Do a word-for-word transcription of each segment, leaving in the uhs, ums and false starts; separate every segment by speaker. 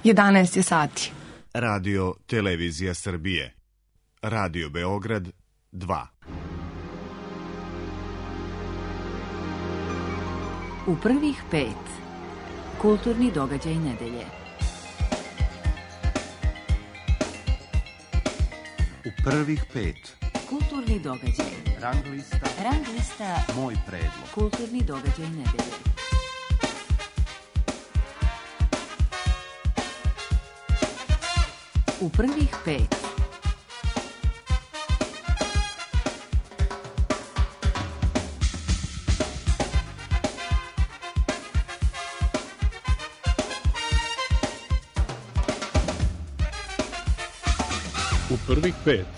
Speaker 1: jedanaest je sati.
Speaker 2: Radio Televizija Srbije. Radio Beograd dva.
Speaker 3: U prvih pet. Kulturni događaj nedelje.
Speaker 4: U prvih pet.
Speaker 3: Kulturni događaj.
Speaker 4: Rang lista.
Speaker 3: Rang lista.
Speaker 4: Moj predlog.
Speaker 3: Kulturni događaj nedelje. U prvih pet.
Speaker 5: U prvih pet.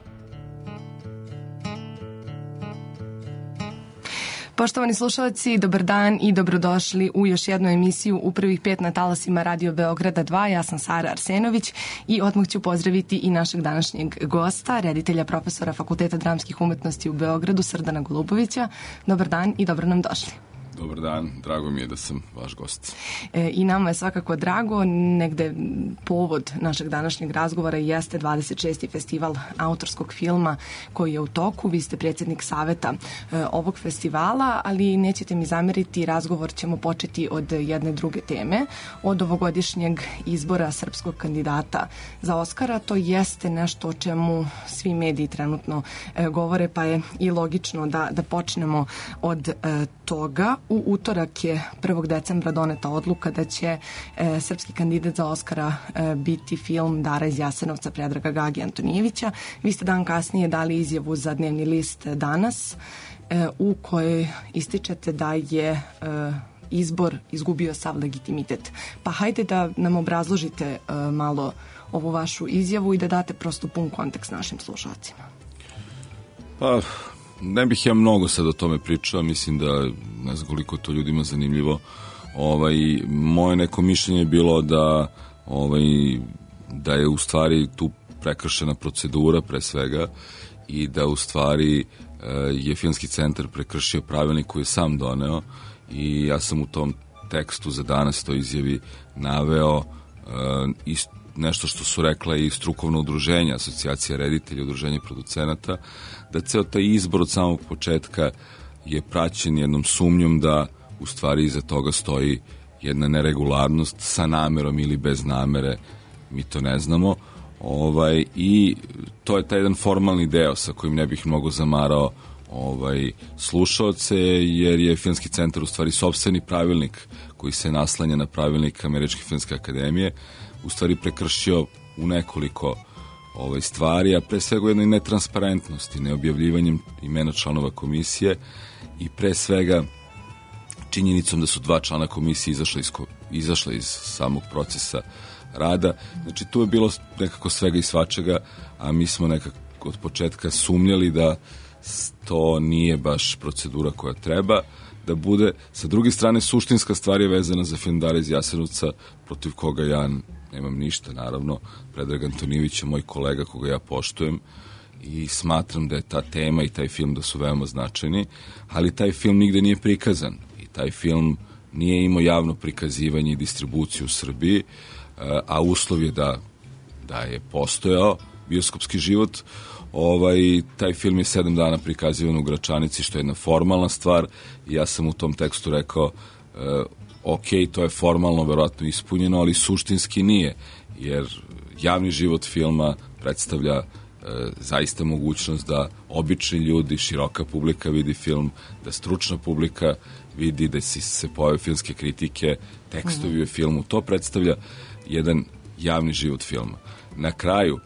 Speaker 1: Poštovani slušalci, dobar dan i dobrodošli u još jednu emisiju U prvih pet na talasima Radio Beograda dva. Ja sam Sara Arsenović i odmah ću pozdraviti i našeg današnjeg gosta, reditelja, profesora Fakulteta dramskih umetnosti u Beogradu, Srdana Golubovića. Dobar dan i dobro nam došli.
Speaker 6: Dobar dan, drago mi je da sam vaš gost.
Speaker 1: E, I nama je svakako drago, negde povod našeg današnjeg razgovora jeste dvadeset šesti festival autorskog filma koji je u toku. Vi ste predsjednik saveta e, ovog festivala, ali nećete mi zameriti, razgovor ćemo početi od jedne druge teme, od ovogodišnjeg izbora srpskog kandidata za Oskara. To jeste nešto o čemu svi mediji trenutno e, govore, pa je i logično da, da počnemo od e, toga. U utorak je prvog decembra doneta odluka da će e, srpski kandidat za Oskara e, biti film Dara iz Jasenovca Predraga Gage Antonijevića. Vi ste dan kasnije dali izjavu za dnevni list Danas e, u kojoj ističete da je e, izbor izgubio sav legitimitet. Pa hajde da nam obrazložite e, malo ovu vašu izjavu i da date prosto pun kontekst našim slušalcima.
Speaker 6: Pa, ne bih ja mnogo sad o tome pričao, mislim da ne znam koliko to ljudima zanimljivo. Ovaj, moje neko mišljenje je bilo da, ovaj, da je u stvari tu prekršena procedura pre svega i da u stvari je Filmski centar prekršio pravilnik koji je sam doneo i ja sam u tom tekstu za danas to izjavi naveo isto nešto što su rekla i strukovno udruženja, asocijacija reditelja, udruženje producenata, da ceo taj izbor od samog početka je praćen jednom sumnjom da u stvari iza toga stoji jedna neregularnost sa namerom ili bez namere, mi to ne znamo. Ovaj, i to je taj jedan formalni deo sa kojim ne bih mnogo zamarao ovaj, slušaoce, jer je Filmski centar u stvari sopstveni pravilnik koji se naslanja na pravilnik Američke filmske akademije u stvari prekršio u nekoliko ovaj, stvari, a pre svega u jednoj netransparentnosti, neobjavljivanjem imena članova komisije i pre svega činjenicom da su dva člana komisije izašla iz, izašla iz samog procesa rada. Znači tu je bilo nekako svega i svačega, a mi smo nekako od početka sumnjali da to nije baš procedura koja treba da bude. Sa druge strane, suštinska stvar je vezana za film Dara iz Jasenovca, protiv koga ja nemam ništa, naravno. Predrag Antonijević je moj kolega koga ja poštujem i smatram da je ta tema i taj film da su veoma značajni, ali taj film nigde nije prikazan i taj film nije imao javno prikazivanje i distribuciju u Srbiji, a uslov je da, da je postojao bioskopski život. Ovaj, taj film je sedam dana prikazivan u Gračanici, što je jedna formalna stvar i ja sam u tom tekstu rekao e, ok, to je formalno verovatno ispunjeno, ali suštinski nije, jer javni život filma predstavlja e, zaista mogućnost da obični ljudi, široka publika vidi film, da stručna publika vidi, da se pojave filmske kritike, tekstovi o filmu, to predstavlja jedan javni život filma. Na kraju,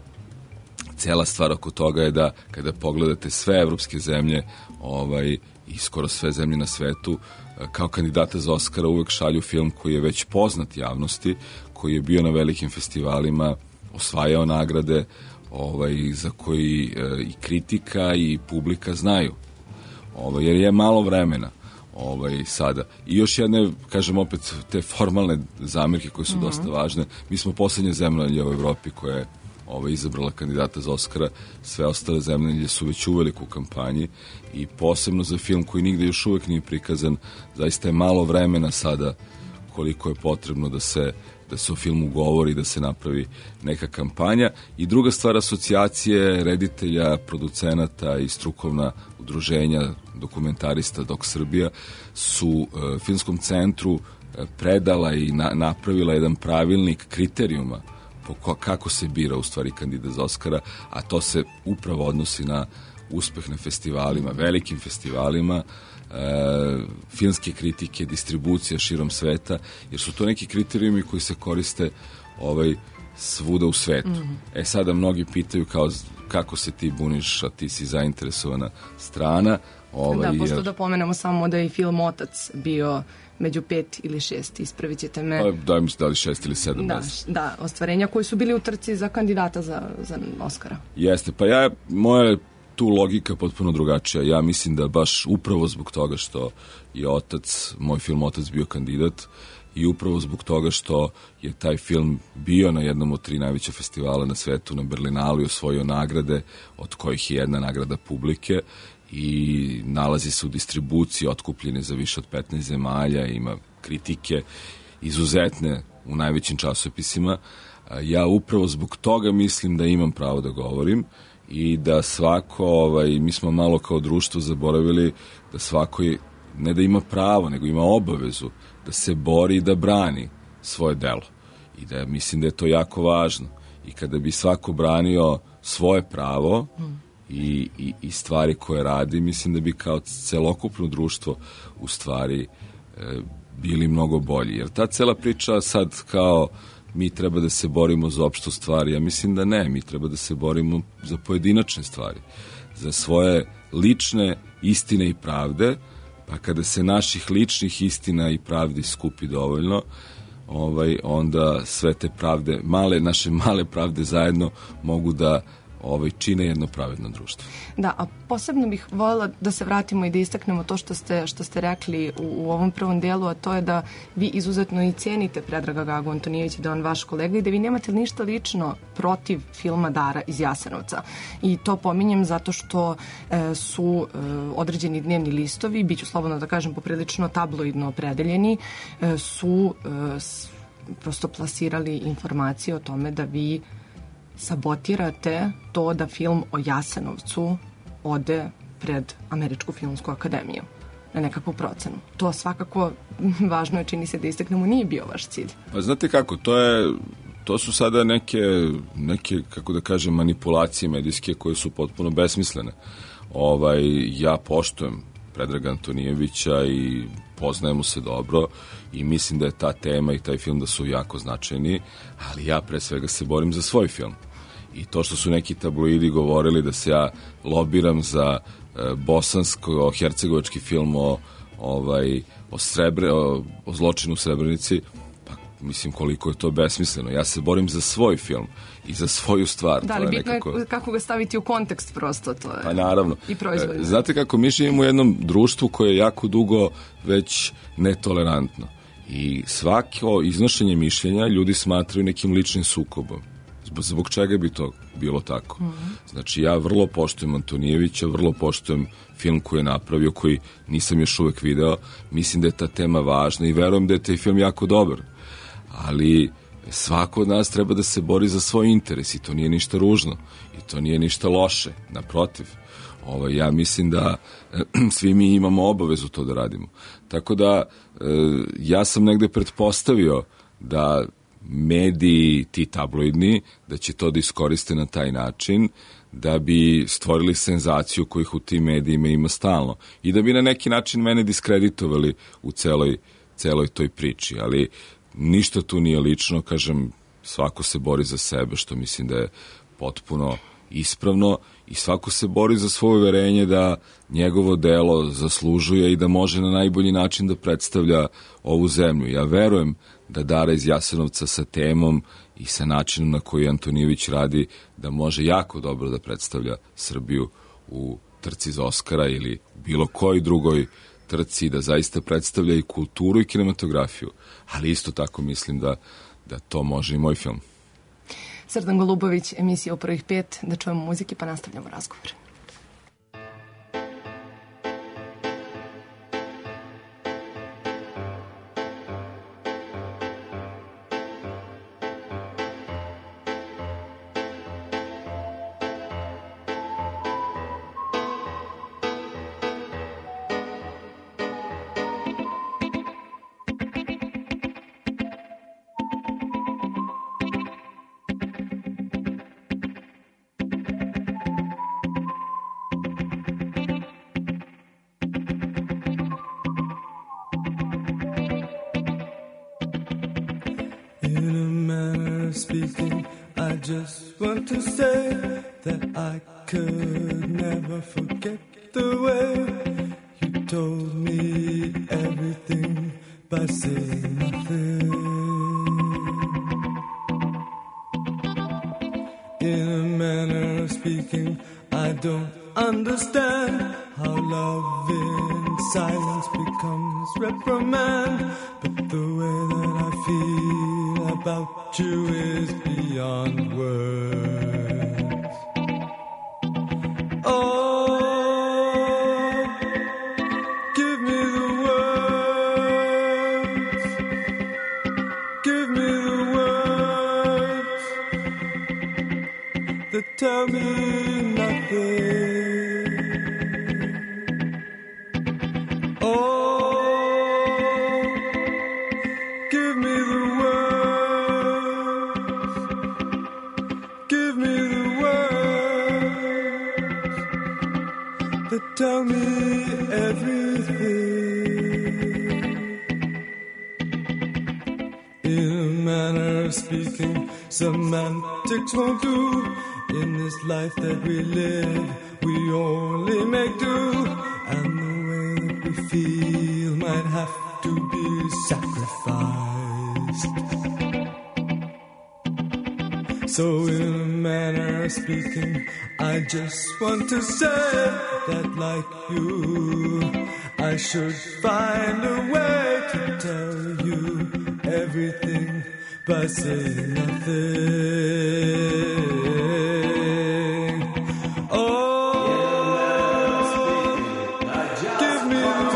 Speaker 6: cela stvar oko toga je da kada pogledate sve evropske zemlje ovaj, i skoro sve zemlje na svetu, kao kandidata za Oskara uvek šalju film koji je već poznat javnosti, koji je bio na velikim festivalima, osvajao nagrade, ovaj, za koji e, i kritika i publika znaju. Ovaj, jer je malo vremena ovaj, sada. I još jedne, kažem opet, te formalne zamirke koje su mm-hmm. dosta važne. Mi smo poslednja zemlja u Evropi koja je ovaj, izabrala kandidata za Oskara. Sve ostale zemlje su već u veliku kampanji i posebno za film koji nigde još uvek nije prikazan, zaista je malo vremena sada koliko je potrebno da se da se o filmu govori, da se napravi neka kampanja. I druga stvar, asocijacije reditelja, producenata i strukovna udruženja dokumentarista Dok Srbija su uh, Filmskom centru uh, predala i na, napravila jedan pravilnik kriterijuma po ko, kako se bira u stvari kandidat za Oskara, a to se upravo odnosi na uspeh na festivalima, velikim festivalima, e, filmske kritike, distribucija širom sveta, jer su to neki kriterijumi koji se koriste ovaj, svuda u svetu. Mm-hmm. E sada mnogi pitaju kao kako se ti buniš, a ti si zainteresovana strana. Ovaj,
Speaker 1: da, pošto
Speaker 6: jer...
Speaker 1: da pomenemo samo da je film Otac bio među pet ili šest, ispravit ćete me.
Speaker 6: Pa, da, mislim da li šest ili sedam.
Speaker 1: Da, da, ostvarenja koji su bili u trci za kandidata za, za Oskara.
Speaker 6: Jeste, pa ja, moja tu logika potpuno drugačija. Ja mislim da baš upravo zbog toga što je Otac, moj film Otac bio kandidat i upravo zbog toga što je taj film bio na jednom od tri najveća festivala na svetu, na Berlinalu, i osvojio nagrade, od kojih je jedna nagrada publike i nalazi se u distribuciji, otkupljen za više od petnaest zemalja, ima kritike izuzetne u najvećim časopisima. Ja upravo zbog toga mislim da imam pravo da govorim i da svako, ovaj, mi smo malo kao društvo zaboravili da svako je, ne da ima pravo, nego ima obavezu da se bori i da brani svoje delo. I da mislim da je to jako važno. I kada bi svako branio svoje pravo i, i, i stvari koje radi, mislim da bi kao celokupno društvo u stvari e, bili mnogo bolji. Jer ta cela priča sad kao mi treba da se borimo za opštu stvari, ja mislim da ne, mi treba da se borimo za pojedinačne stvari, za svoje lične istine i pravde, pa kada se naših ličnih istina i pravdi skupi dovoljno, ovaj, onda sve te pravde, male, naše male pravde zajedno mogu da ovaj, čine jedno pravedno društvo.
Speaker 1: Da, a posebno bih voljela da se vratimo i da istaknemo to što ste, što ste rekli u, u ovom prvom delu, a to je da vi izuzetno i cijenite Predraga Gagu Antonijevića, da je on vaš kolega i da vi nemate ništa lično protiv filma Dara iz Jasenovca. I to pominjem zato što e, su e, određeni dnevni listovi, bit ću slobodno da kažem poprilično tabloidno opredeljeni, e, su e, s, prosto plasirali informacije o tome da vi sabotirate to da film o Jasenovcu ode pred Američku filmsku akademiju na nekakvu procenu. To svakako važno je, čini se da istaknemo, nije bio vaš cilj.
Speaker 6: Pa znate kako, to je to su sada neke, neke kako da kažem, manipulacije medijske koje su potpuno besmislene. Ovaj, ja poštujem Predraga Antonijevića i poznajemo se dobro i mislim da je ta tema i taj film da su jako značajni, ali ja pre svega se borim za svoj film. I to što su neki tabloidi govorili da se ja lobiram za e, bosansko-hercegovački film o, ovaj, o, srebre, o, o zločinu u Srebrenici, pa mislim koliko je to besmisleno. Ja se borim za svoj film i za svoju stvar.
Speaker 1: Da, ali bitno
Speaker 6: nekako...
Speaker 1: je kako ga staviti u kontekst prosto, to je.
Speaker 6: Pa naravno.
Speaker 1: I proizvodno.
Speaker 6: E, znate kako, mi živimo u jednom društvu koje je jako dugo već netolerantno. I svako iznošenje mišljenja ljudi smatraju nekim ličnim sukobom. Zbog čega bi to bilo tako? Mm-hmm. Znači, ja vrlo poštujem Antonijevića, vrlo poštujem film koji je napravio, koji nisam još uvek video. Mislim da je ta tema važna i verujem da je taj film jako dobar. Ali svako od nas treba da se bori za svoj interes i to nije ništa ružno. I to nije ništa loše. Naprotiv. Ovo, ja mislim da svi mi imamo obavezu to da radimo. Tako da, ja sam negde pretpostavio da mediji, ti tabloidni, da će to da iskoriste na taj način, da bi stvorili senzaciju kojih u tim medijima ima stalno i da bi na neki način mene diskreditovali u celoj, celoj toj priči, ali ništa tu nije lično, kažem, svako se bori za sebe, što mislim da je potpuno ispravno i svako se bori za svoje uverenje da njegovo delo zaslužuje i da može na najbolji način da predstavlja ovu zemlju. Ja verujem da Dara iz Jasenovca sa temom i sa načinom na koji Antonijević radi, da može jako dobro da predstavlja Srbiju u trci za Oskara ili bilo kojoj drugoj trci, da zaista predstavlja i kulturu i kinematografiju. Ali isto tako mislim da, da to može i moj film.
Speaker 1: Srdan Golubović, emisija u prvih pet, da čujemo muziki pa nastavljamo razgovor.
Speaker 7: manner speaking, I just want to say that I could never forget the way you told me everything by saying nothing. In a manner of speaking, I don't understand how love in silence becomes reprimand, but the way that I feel about you is beyond words. Oh, give me the words, give me the words that tell me nothing. Tell me everything. In a manner of speaking, semantics won't do. In this life that we live, we only make do. And the way that we feel might have to be sacrificed. So in a manner of speaking, I just want to say that like you, I should find a way to tell you everything by saying nothing. Oh, give me the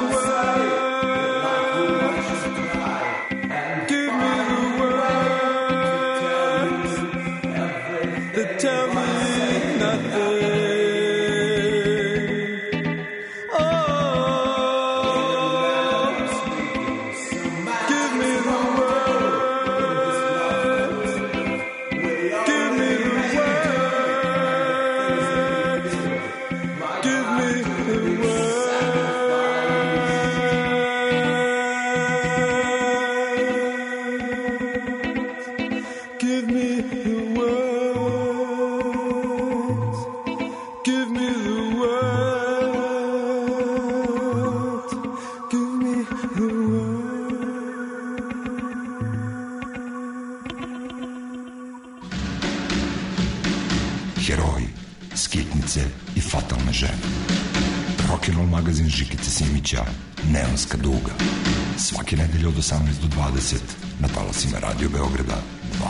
Speaker 7: words, give me the words that tell me nothing.
Speaker 8: Rock'n'Roll magazin Žikice Simića, Neonska duga. Svake nedelje od osamnaest do dvadeset na talasima Radio Beograda dva.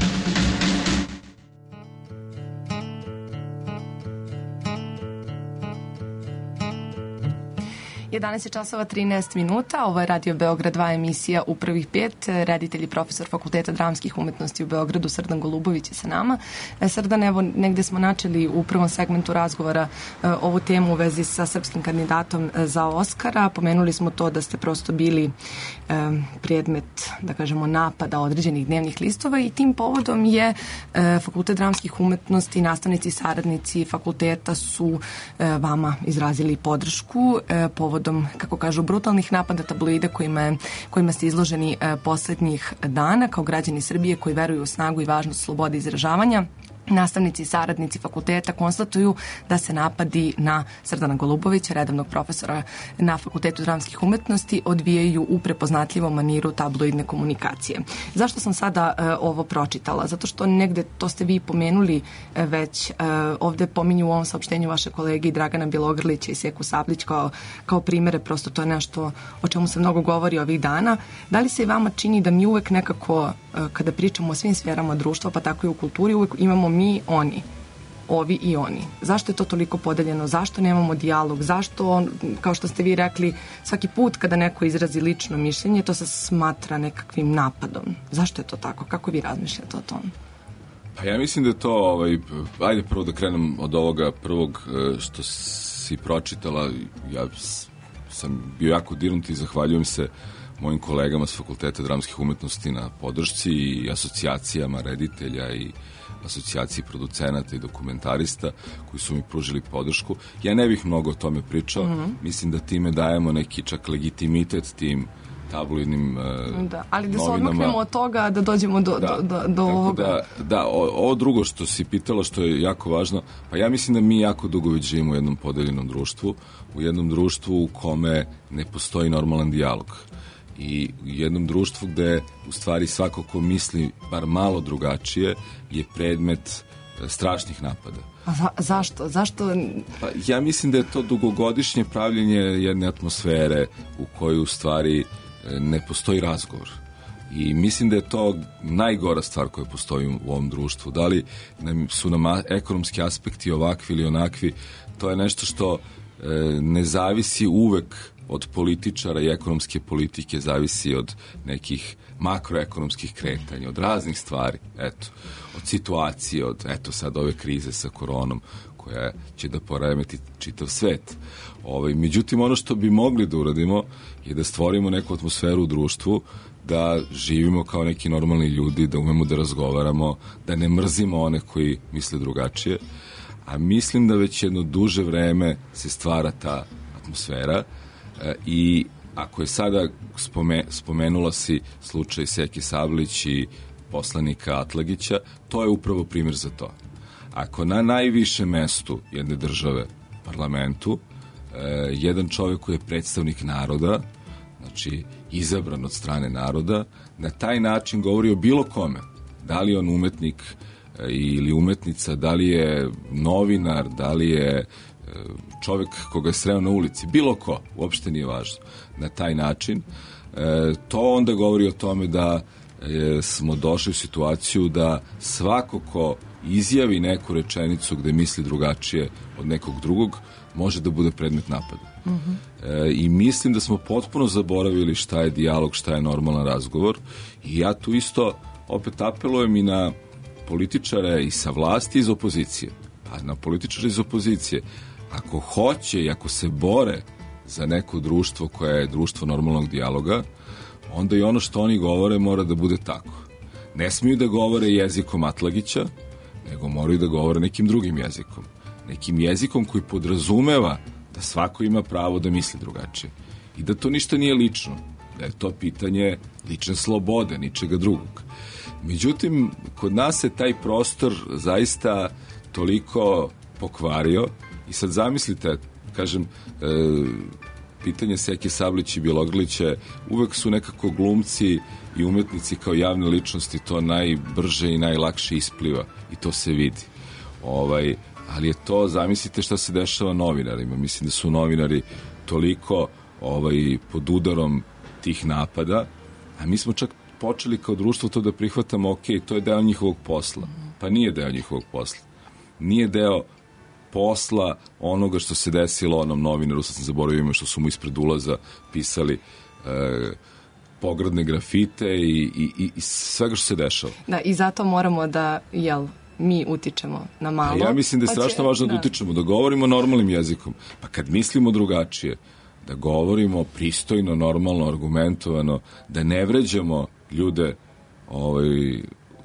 Speaker 1: jedanaest časova trinaest minuta, ovo je Radio Beograd dva, emisija U prvih pet, reditelj i profesor Fakulteta dramskih umetnosti u Beogradu Srdan Golubović je sa nama. Srdan, evo, negde smo načeli u prvom segmentu razgovora ovu temu u vezi sa srpskim kandidatom za Oskara. Pomenuli smo to da ste prosto bili predmet, da kažemo, napada određenih dnevnih listova i tim povodom je Fakultet dramskih umetnosti, nastavnici i saradnici fakulteta su vama izrazili podršku povodom, kako kažu, brutalnih napada tabloida kojima, kojima ste izloženi poslednjih dana kao građani Srbije koji veruju u snagu i važnost slobode izražavanja. Nastavnici i saradnici fakulteta konstatuju da se napadi na Srdana Golubovića, redovnog profesora na Fakultetu dramskih umetnosti, odvijaju u prepoznatljivom maniru tabloidne komunikacije. Zašto sam sada uh, ovo pročitala? Zato što negde, to ste vi pomenuli uh, već, uh, ovde pominju u ovom saopštenju vaše kolege Dragana Bjelogrlića i Sjeku Sablić kao, kao primere, prosto to je nešto o čemu se mnogo govori ovih dana. Da li se i vama čini da mi uvek nekako, uh, kada pričamo o svim sferama društva, pa tako i u kulturi, uvek imamo mi, oni, ovi i oni. Zašto je to toliko podeljeno? Zašto nemamo dijalog? Zašto, kao što ste vi rekli, svaki put kada neko izrazi lično mišljenje, to se smatra nekakvim napadom? Zašto je to tako? Kako vi razmišljate o tom?
Speaker 6: Pa ja mislim da je to, ovaj, ajde prvo da krenem od ovoga prvog što si pročitala. Ja sam bio jako dirnut i zahvaljujem se mojim kolegama s Fakulteta dramskih umetnosti na podršci i asocijacijama reditelja i asocijaciji producenata i dokumentarista koji su mi pružili podršku. Ja ne bih mnogo o tome pričao. Mm-hmm. Mislim da time dajemo neki čak legitimitet tim tabloidnim uh,
Speaker 1: da, ali da se
Speaker 6: novinama.
Speaker 1: odmaknemo od toga da dođemo do,
Speaker 6: da,
Speaker 1: do, do, do ovoga.
Speaker 6: Da, da o, ovo drugo što si pitala, što je jako važno, pa ja mislim da mi jako dugo već živimo u jednom podeljenom društvu, u jednom društvu u kome ne postoji normalan dijalog. I u jednom društvu gde u stvari svako ko misli bar malo drugačije je predmet strašnih napada.
Speaker 1: A za, zašto? Zašto?
Speaker 6: Pa, ja mislim da je to dugogodišnje pravljenje jedne atmosfere u kojoj u stvari ne postoji razgovor. I mislim da je to najgora stvar koja postoji u ovom društvu. Da li nam, su nam ekonomski aspekti ovakvi ili onakvi, to je nešto što e, ne zavisi uvek od političara i ekonomske politike, zavisi od nekih makroekonomskih kretanja, od raznih stvari, eto, od situacije, od, eto, sad ove krize sa koronom, koja će da poremeti čitav svet. Ovaj, međutim, ono što bi mogli da uradimo je da stvorimo neku atmosferu u društvu, da živimo kao neki normalni ljudi, da umemo da razgovaramo, da ne mrzimo one koji misle drugačije, a mislim da već jedno duže vreme se stvara ta atmosfera e, i ako je sada spome, spomenula si slučaj Seke Sablić i poslanika Atlagića, to je upravo primjer za to. Ako na najvišem mestu jedne države, parlamentu, e, jedan čovjek koji je predstavnik naroda, znači izabran od strane naroda, na taj način govori o bilo kome, da li je on umetnik e, ili umetnica, da li je novinar, da li je e, čovjek koga je sreo na ulici, bilo ko, uopšte nije važno, na taj način, e, to onda govori o tome da e, smo došli u situaciju da svako ko izjavi neku rečenicu gde misli drugačije od nekog drugog, može da bude predmet napada. Mm-hmm. E, I mislim da smo potpuno zaboravili šta je dijalog, šta je normalan razgovor i ja tu isto opet apelujem i na političare i sa vlasti i iz opozicije. A na političare iz opozicije, ako hoće i ako se bore za neko društvo koje je društvo normalnog dijaloga, onda i ono što oni govore mora da bude tako. Ne smiju da govore jezikom Atlagića, nego moraju da govore nekim drugim jezikom. Nekim jezikom koji podrazumeva da svako ima pravo da misli drugačije. I da to ništa nije lično. Da je to pitanje lične slobode, ničega drugog. Međutim, kod nas se taj prostor zaista toliko pokvario i sad zamislite, kažem, e, pitanje Seke Sablić i Bjelogrlića, uvek su nekako glumci i umetnici kao javne ličnosti to najbrže i najlakše ispliva i to se vidi. Ovaj, ali je to, zamislite šta se dešava novinarima. Mislim da su novinari toliko ovaj, pod udarom tih napada, a mi smo čak počeli kao društvo to da prihvatamo, ok, to je deo njihovog posla. Pa nije deo njihovog posla. Nije deo posla onoga što se desilo onom novinaru, sad sam zaboravio ime, što su mu ispred ulaza pisali e, pogrdne grafite i, i, i svega što se dešava.
Speaker 1: Da, i zato moramo da, jel, mi utičemo na malo.
Speaker 6: A ja mislim da je strašno važno da, da utičemo, da govorimo normalnim jezikom. Pa kad mislimo drugačije, da govorimo pristojno, normalno, argumentovano, da ne vređamo ljude ovaj,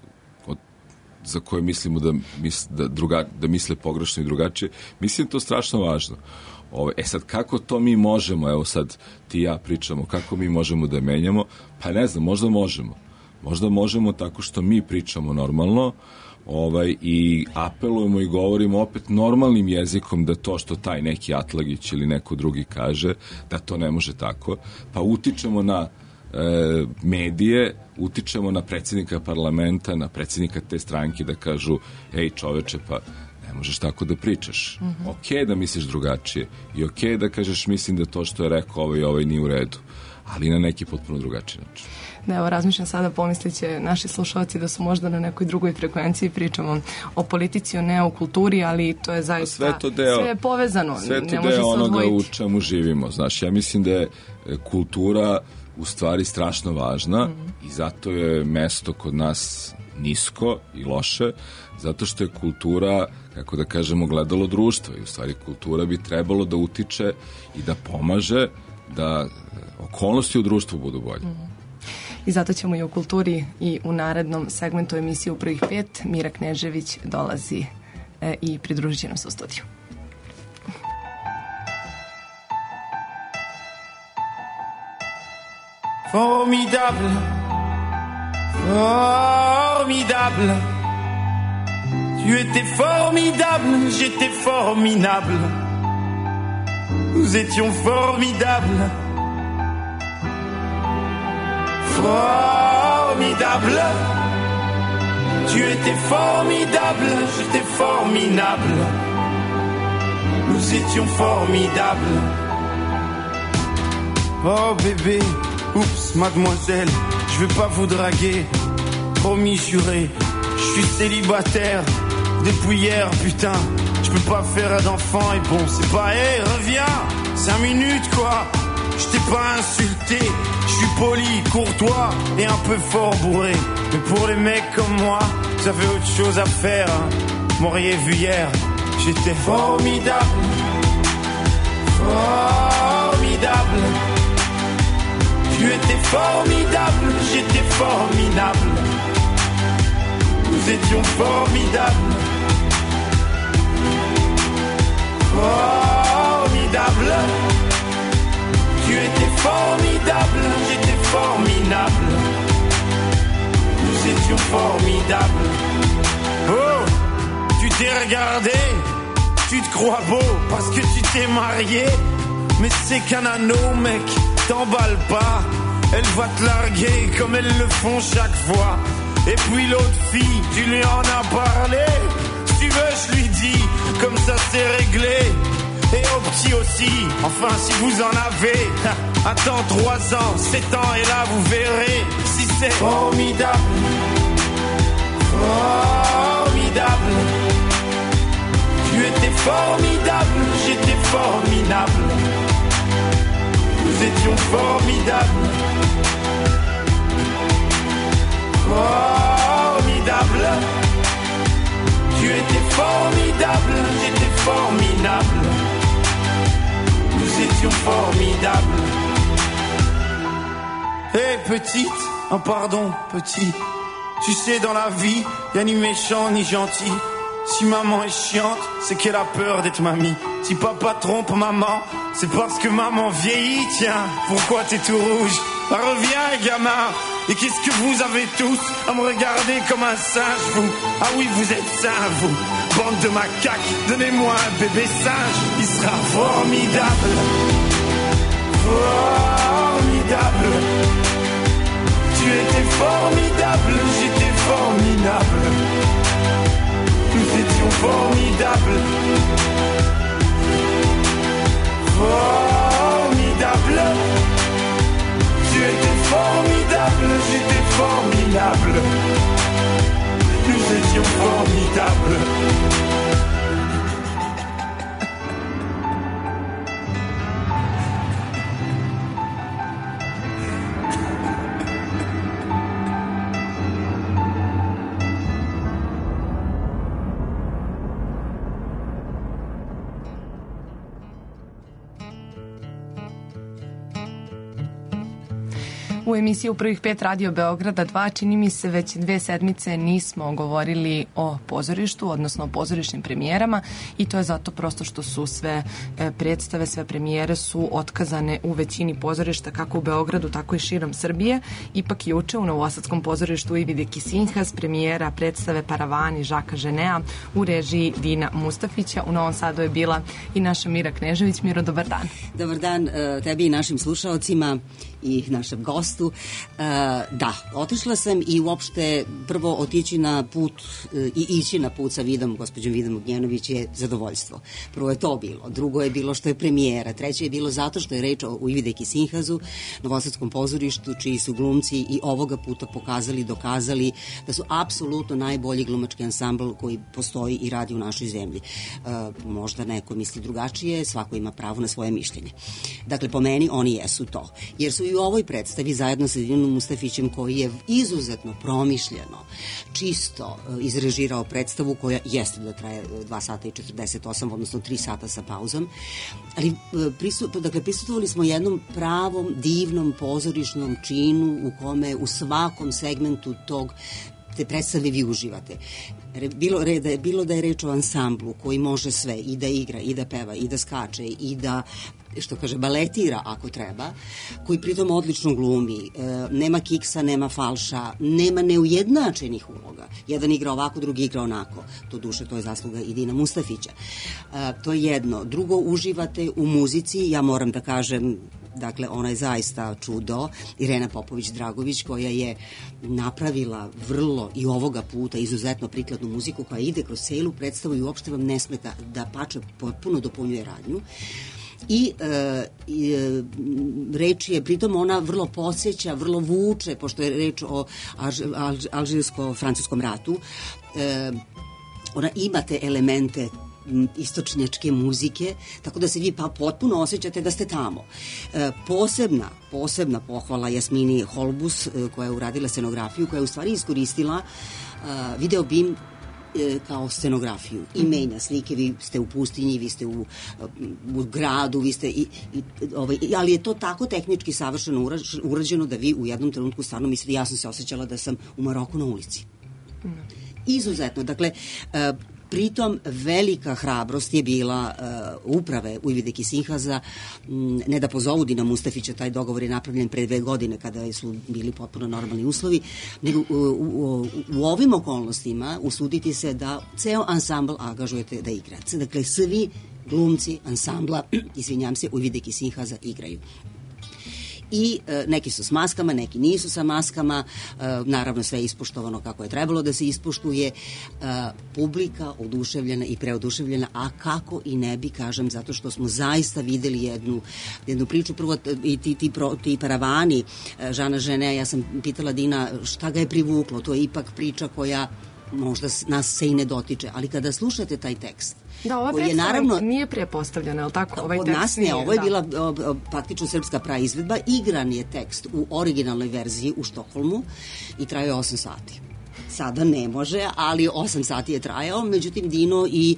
Speaker 6: od, za koje mislimo da, mis, da, druga, da misle pogrešno i drugačije. Mislim da je to strašno važno. Ovaj, e sad, kako to mi možemo, evo sad ti i ja pričamo, kako mi možemo da menjamo? Pa ne znam, možda možemo. Možda možemo tako što mi pričamo normalno, ovaj, i apelujemo i govorimo opet normalnim jezikom da to što taj neki Atlagić ili neko drugi kaže, da to ne može tako, pa utičemo na e, medije, utičemo na predsjednika parlamenta, na predsjednika te stranke da kažu, ej čoveče, pa ne možeš tako da pričaš. Mm-hmm. Ok da misliš drugačije i ok da kažeš mislim da to što je rekao ovaj ovaj nije u redu, ali na neki potpuno drugačiji način.
Speaker 1: Da, evo, razmišljam sada, pomisliće naši slušalci da su možda na nekoj drugoj frekvenciji, pričamo o politici, o neokulturi, ali to je zaista
Speaker 6: sve, to deo,
Speaker 1: sve je povezano.
Speaker 6: Sve to
Speaker 1: ne može
Speaker 6: deo
Speaker 1: se
Speaker 6: onoga
Speaker 1: odvojiti.
Speaker 6: u čemu živimo. Znaš, ja mislim da je kultura u stvari strašno važna mm. i zato je mesto kod nas nisko i loše, zato što je kultura, kako da kažemo, gledalo društva i u stvari kultura bi trebalo da utiče i da pomaže da okolnosti u društvu budu bolje. Mm.
Speaker 1: I zato ćemo i o kulturi i u narednom segmentu emisije u prvih pet. Mira Knežević dolazi e, i pridružit će nam se u studiju.
Speaker 9: Formidable, formidable. Tu étais formidable, j'étais formidable. Nous étions formidables. Formidable. Tu étais formidable, j'étais formidable. Nous étions formidables. Oh bébé, oups, mademoiselle, je veux pas vous draguer. Promis, juré, je suis célibataire depuis hier, putain. Je peux pas faire d'enfant et bon, c'est pas, hé, hey, reviens, cinq minutes quoi. Je t'ai pas insulté, je suis poli, courtois et un peu fort bourré. Mais pour les mecs comme moi, vous avez autre chose à faire, hein. M'auriez vu hier, j'étais formidable. Formidable. Tu étais formidable, j'étais formidable. Nous étions formidables. Formidable. Tu étais formidable, j'étais formidable. Nous étions formidables. Oh, tu t'es regardé, tu te crois beau parce que tu t'es marié. Mais c'est qu'un anneau, mec, t'emballe pas. Elle va te larguer comme elles le font chaque fois. Et puis l'autre fille, tu lui en as parlé. Si tu veux, je lui dis, comme ça c'est réglé. Et au petit aussi, enfin si vous en avez. Attends trois ans, sept ans et là vous verrez si c'est formidable. Formidable. Tu étais formidable, j'étais formidable. Nous étions formidables. Formidable. Tu étais formidable, j'étais formidable. Nous étions formidables. Hé hey, petite, oh pardon petit. Tu sais dans la vie, y'a ni méchant ni gentil. Si maman est chiante, c'est qu'elle a peur d'être mamie. Si papa trompe maman, c'est parce que maman vieillit. Tiens, pourquoi t'es tout rouge? Bah, reviens gamin. Et qu'est-ce que vous avez tous à me regarder comme un singe, vous? Ah oui, vous êtes sains, vous. Bande de macaques, donnez-moi un bébé singe. Il sera formidable. Formidable. Tu étais formidable, j'étais formidable. Nous étions formidables. Formidable. Tu étais formidable, j'étais formidable. Nous étions formidables.
Speaker 1: U emisiji u prvih pet Radio Beograda dva, čini mi se već dve sedmice nismo govorili o pozorištu, odnosno o pozorišnim premijerama, i to je zato prosto što su sve predstave, sve premijere su otkazane u većini pozorišta, kako u Beogradu, tako i širom Srbije. Ipak juče u Novosadskom pozorištu Ivide Kisinhas premijera predstave Paravani Žaka Ženea u režiji Dina Mustafića. U Novom Sadu je bila i naša Mira Knežević. Miro, dobar dan.
Speaker 10: Dobar dan tebi i našim slušaocima i našem gostu. Da, otišla sam i uopšte prvo otići na put i ići na put sa Vidom, gospođom Vidom Ognjenović je zadovoljstvo. Prvo je to bilo, drugo je bilo što je premijera, treće je bilo zato što je reč o Ivide Kisinhasu, Novosadskom pozorištu, čiji su glumci i ovoga puta pokazali, dokazali da su apsolutno najbolji glumački ansambl koji postoji i radi u našoj zemlji. Možda neko misli drugačije, svako ima pravo na svoje mišljenje. Dakle, po meni oni jesu to, jer su i u ovoj predstavi zajedno sa Dinom Mustafićem, koji je izuzetno promišljeno, čisto izrežirao predstavu koja jeste da traje dva sata i četrdeset osam, odnosno tri sata sa pauzom, ali prisu, dakle, prisutovali smo jednom pravom, divnom pozorišnom činu u kome u svakom segmentu tog te predstave vi uživate. Bilo, da je, bilo da je reč o ansamblu koji može sve, i da igra, i da peva, i da skače, i da što kaže, baletira ako treba, koji pritom odlično glumi, e, nema kiksa, nema falša, nema neujednačenih uloga. Jedan igra ovako, drugi igra onako. To duše, to je zasluga i Dina Mustafića. E, to je jedno. Drugo, uživate u muzici, ja moram da kažem, dakle, ona je zaista čudo, Irena Popović-Dragović, koja je napravila vrlo i ovoga puta izuzetno prikladnu muziku koja ide kroz celu predstavu i uopšte vam ne smeta, da pače potpuno dopunjuje radnju. I, e, i e, reč je, pritom ona vrlo podsjeća, vrlo vuče, pošto je reč o alž, alž, alžirsko-francuskom ratu, e, ona ima te elemente istočnjačke muzike, tako da se vi pa potpuno osjećate da ste tamo. E, posebna, posebna pohvala Jasmini Holbus, e, koja je uradila scenografiju, koja je u stvari iskoristila e, video bim kao scenografiju i menja slike, vi ste u pustinji, vi ste u, u gradu, vi ste i, i, ovaj, ali je to tako tehnički savršeno urađeno da vi u jednom trenutku stvarno mislite, ja sam se osjećala da sam u Maroku na ulici. Izuzetno, dakle, pritom velika hrabrost je bila uh, uprave Ujvide Kisinhaza, m, ne da pozovu Dina Mustafića, taj dogovor je napravljen pre dve godine kada su bili potpuno normalni uslovi, nego u, u, u ovim okolnostima usuditi se da ceo ansambl angažujete da igrate. Dakle, svi glumci ansambla, izvinjam se, Ujvide Kisinhaza igraju. I e, neki su s maskama, neki nisu sa maskama, e, naravno sve je ispoštovano kako je trebalo da se ispoštuje, e, publika oduševljena i preoduševljena, a kako i ne bi, kažem, zato što smo zaista videli jednu, jednu priču, prvo i ti, ti, pro, ti paravani e, Žana Žene, ja sam pitala Dina šta ga je privuklo, to je ipak priča koja možda nas se i ne dotiče, ali kada slušate taj tekst,
Speaker 1: da, ova
Speaker 10: predstava naravno,
Speaker 1: nije prepostavljena, je li tako? Ovaj
Speaker 10: od
Speaker 1: tekst
Speaker 10: nas ne,
Speaker 1: nije,
Speaker 10: ovo je
Speaker 1: da.
Speaker 10: bila o, o, praktično srpska praizvedba, igran je tekst u originalnoj verziji u Štokholmu i trajao osam sati. Sada ne može, ali osam sati je trajao, međutim Dino i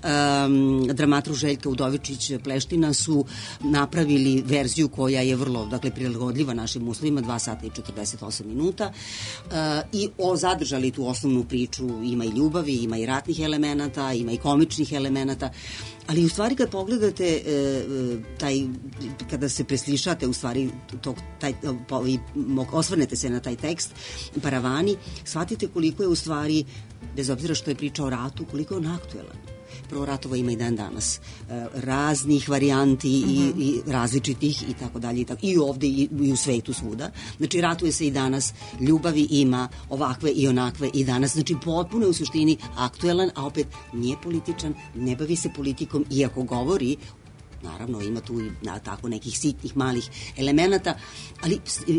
Speaker 10: um, dramatru Željka Udovičić-Pleština su napravili verziju koja je vrlo, dakle, prilagodljiva našim uslovima, dva sata i četrdeset osam minuta, uh, i o, zadržali tu osnovnu priču, ima i ljubavi, ima i ratnih elemenata, ima i komičnih elemenata, ali u stvari kad pogledate e, taj, kada se preslišate u stvari tog, taj, po, i osvrnete se na taj tekst Paravani, shvatite koliko je u stvari, bez obzira što je priča o ratu, koliko je on aktuelan. Prvo, ratova ima i dan danas, e, raznih varijanti mm-hmm. i, i različitih i tako dalje i tako, i ovde i, i u svetu svuda. Znači ratuje se i danas, ljubavi ima ovakve i onakve i danas, znači potpuno je u suštini aktuelan, a opet nije političan, ne bavi se politikom, iako govori, naravno ima tu i na, tako nekih sitnih malih elemenata, ali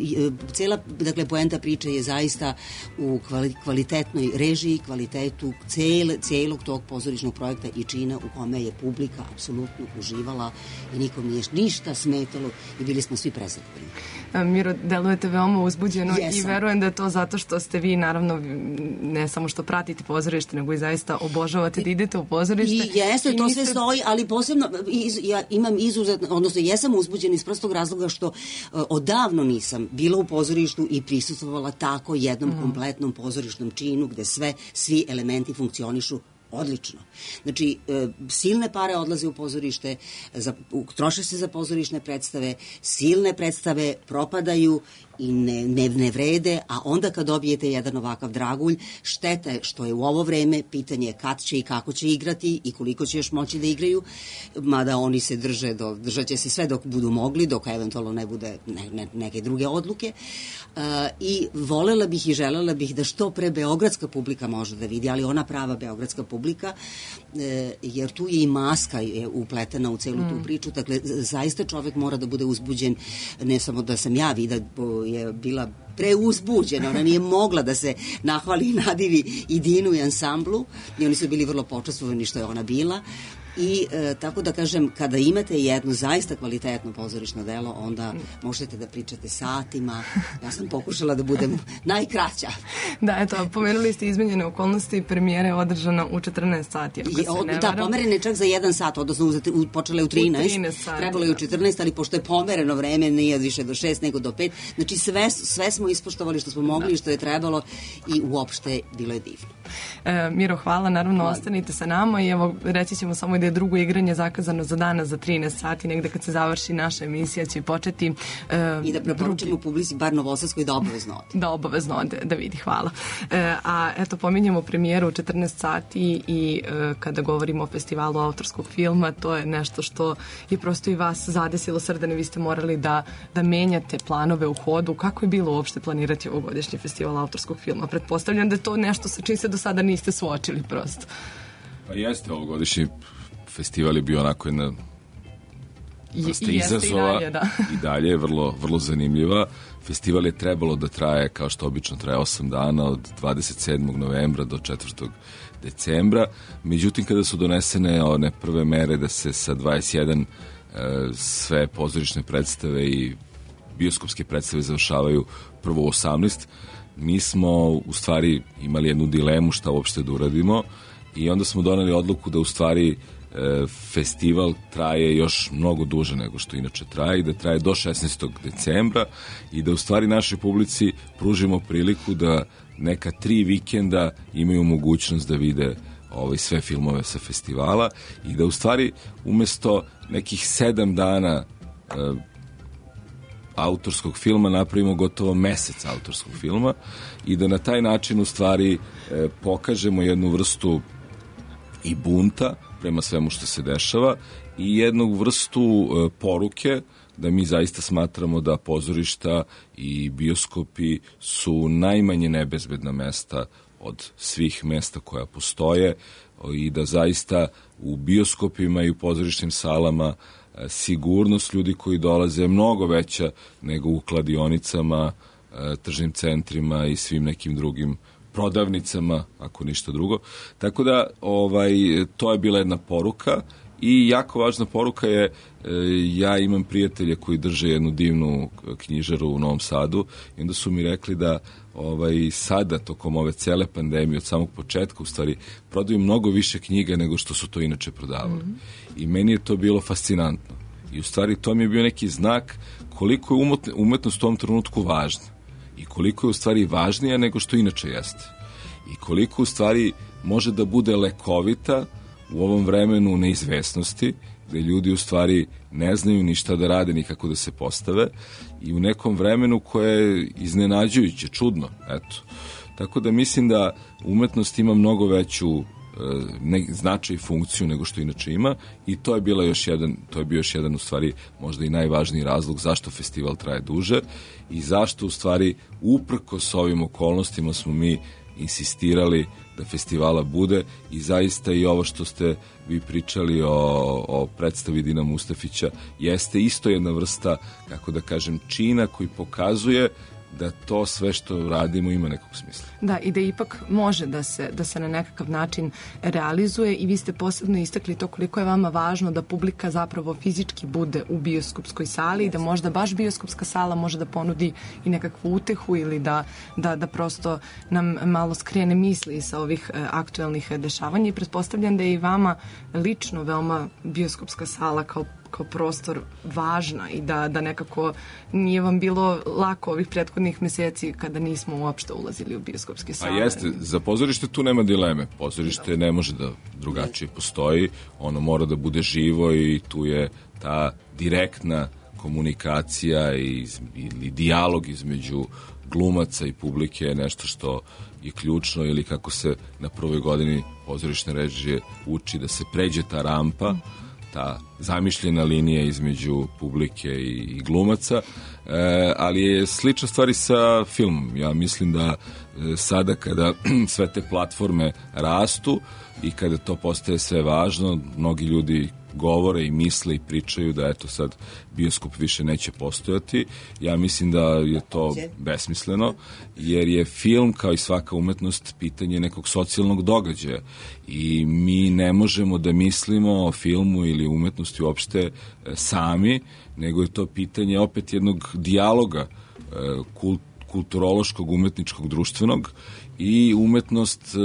Speaker 10: cela, dakle, poenta priče je zaista u kvalitetnoj režiji, kvalitetu cele, celog tog pozorišnog projekta i čina u kome je publika apsolutno uživala i nikom nije ništa smetalo i bili smo svi prezadovoljni.
Speaker 1: Miro, delujete veoma uzbuđeno
Speaker 10: Jesam.
Speaker 1: I verujem da je to zato što ste vi, naravno, ne samo što pratite pozorište, nego i zaista obožavate da idete u pozorište.
Speaker 10: I jeste,
Speaker 1: I
Speaker 10: to
Speaker 1: niste...
Speaker 10: sve stoji, ali posebno iz, ja imam izuzetno, odnosno jesam uzbuđen iz prostog razloga što uh, odavno nisam bila u pozorištu i prisustvovala tako jednom mm. kompletnom pozorišnom činu gde sve, svi elementi funkcionišu odlično. Znači, e, silne pare odlaze u pozorište, za, u, troše se za pozorišne predstave, silne predstave propadaju i ne, ne, ne vrede, a onda kad dobijete jedan ovakav dragulj, šteta je što je u ovo vreme, pitanje je kad će i kako će igrati i koliko će još moći da igraju, mada oni se drže, do, držat će se sve dok budu mogli, dok eventualno ne bude ne, ne, neke druge odluke. Uh, I volela bih i želela bih da što pre beogradska publika može da vidi, ali ona prava beogradska publika, uh, jer tu je i maska je upletena u celu mm. tu priču, dakle, zaista čovek mora da bude uzbuđen, ne samo da sam ja vida, je bila preuzbuđena, ona nije mogla da se nahvali i nadivi i Dinu i ansamblu i oni su bili vrlo počastvovani što je ona bila i e, tako da kažem, kada imate jedno zaista kvalitetno pozorišno delo, onda možete da pričate satima. Ja sam pokušala da budem najkraća.
Speaker 1: Da, eto, pomenuli ste izmenjene okolnosti, premijera je održana u četrnaest sati, ako se
Speaker 10: od,
Speaker 1: ne
Speaker 10: da,
Speaker 1: varam.
Speaker 10: pomerene čak za jedan sat, odnosno uzete, u, počela je u trinaest,
Speaker 1: u trinaest sati,
Speaker 10: trebalo je u četrnaest, ali pošto je pomereno vreme, nije više do šest, nego do pet, znači sve, sve smo ispoštovali što smo mogli i što je trebalo i uopšte bilo je divno.
Speaker 1: E, Miro, hvala, naravno ostanite sa nama i evo reći ćemo samo da je drugo igranje zakazano za danas za trinaest sati, negde kad se završi naša emisija će početi e,
Speaker 10: i da preporučimo publici bar Novosadskoj da obavezno ode.
Speaker 1: Da obavezno ode, da vidi, hvala. E, a eto, pominjemo premijeru u četrnaest sati i e, kada govorimo o festivalu autorskog filma, to je nešto što je prosto i vas zadesilo, Srdane, vi ste morali da, da menjate planove u hodu. Kako je bilo uopšte planirati ovogodišnji festival autorskog filma? Pretpostavljam da je to nešto sa čim se do sada niste suočili prosto.
Speaker 6: Pa jeste, ovogodišnji festival je bio onako jedna vrsta
Speaker 1: I, i
Speaker 6: izazova
Speaker 1: i dalje, da.
Speaker 6: i dalje je vrlo, vrlo zanimljiva. Festival je trebalo da traje, kao što obično traje, osam dana, od dvadeset sedmog novembra do četvrtog decembra. Međutim, kada su donesene one prve mere da se sa dvadeset jedan e, sve pozorišne predstave i bioskopske predstave završavaju prvo u osamnaest, mi smo u stvari imali jednu dilemu šta uopšte da uradimo i onda smo doneli odluku da u stvari e, festival traje još mnogo duže nego što inače traje i da traje do šesnaestog decembra i da u stvari našoj publici pružimo priliku da neka tri vikenda imaju mogućnost da vide ovaj, sve filmove sa festivala i da u stvari umesto nekih sedam dana e, autorskog filma napravimo gotovo mesec autorskog filma i da na taj način u stvari e, pokažemo jednu vrstu i bunta prema svemu što se dešava i jednu vrstu e, poruke da mi zaista smatramo da pozorišta i bioskopi su najmanje nebezbedna mesta od svih mesta koja postoje i da zaista u bioskopima i u pozorišnim salama sigurnost ljudi koji dolaze je mnogo veća nego u kladionicama, tržnim centrima i svim nekim drugim prodavnicama, ako ništa drugo. Tako da ovaj, to je bila jedna poruka i jako važna poruka je, ja imam prijatelje koji drže jednu divnu knjižaru u Novom Sadu i onda su mi rekli da ovaj, sada, tokom ove cele pandemije, od samog početka, u stvari, prodaju mnogo više knjiga nego što su to inače prodavali. Mm-hmm. I meni je to bilo fascinantno. I u stvari to mi je bio neki znak koliko je umetnost u tom trenutku važna. I koliko je u stvari važnija nego što inače jeste. I koliko u stvari može da bude lekovita u ovom vremenu neizvesnosti, gde ljudi u stvari ne znaju ni šta da rade, ni kako da se postave i u nekom vremenu koje je iznenađujuće, čudno, eto. Tako da mislim da umetnost ima mnogo veću ne, značaj i funkciju nego što inače ima i to je bila još jedan, to je bio još jedan u stvari možda i najvažniji razlog zašto festival traje duže i zašto u stvari uprkos ovim okolnostima smo mi insistirali da festivala bude i zaista i ovo što ste vi pričali o, o predstavi Dina Mustafića jeste isto jedna vrsta, kako da kažem, čina koji pokazuje da to sve što radimo ima nekog smisla.
Speaker 1: Da, i da ipak može da se, da se na nekakav način realizuje i vi ste posebno istakli to koliko je vama važno da publika zapravo fizički bude u bioskopskoj sali i da možda baš bioskopska sala može da ponudi i nekakvu utehu ili da, da, da prosto nam malo skrene misli sa ovih e, aktuelnih dešavanja i pretpostavljam da je i vama lično veoma bioskopska sala kao kao prostor važna i da, da nekako nije vam bilo lako ovih prethodnih meseci kada nismo uopšte ulazili u bioskopske sale.
Speaker 6: A jeste, za pozorište tu nema dileme. Pozorište ne može da drugačije postoji. Ono mora da bude živo i tu je ta direktna komunikacija i, ili dijalog između glumaca i publike je nešto što je ključno ili kako se na prvoj godini pozorišne režije uči da se pređe ta rampa, ta zamišljena linija između publike i, i glumaca, e, ali je slična stvari sa filmom. Ja mislim da e, sada kada sve te platforme rastu i kada to postaje sve važno, mnogi ljudi govore i misle i pričaju da eto sad bioskop više neće postojati. Ja mislim da je to besmisleno, jer je film kao i svaka umetnost pitanje nekog socijalnog događaja i mi ne možemo da mislimo o filmu ili umetnosti uopšte sami, nego je to pitanje opet jednog dijaloga kult, kulturološkog, umetničkog, društvenog i umetnost e,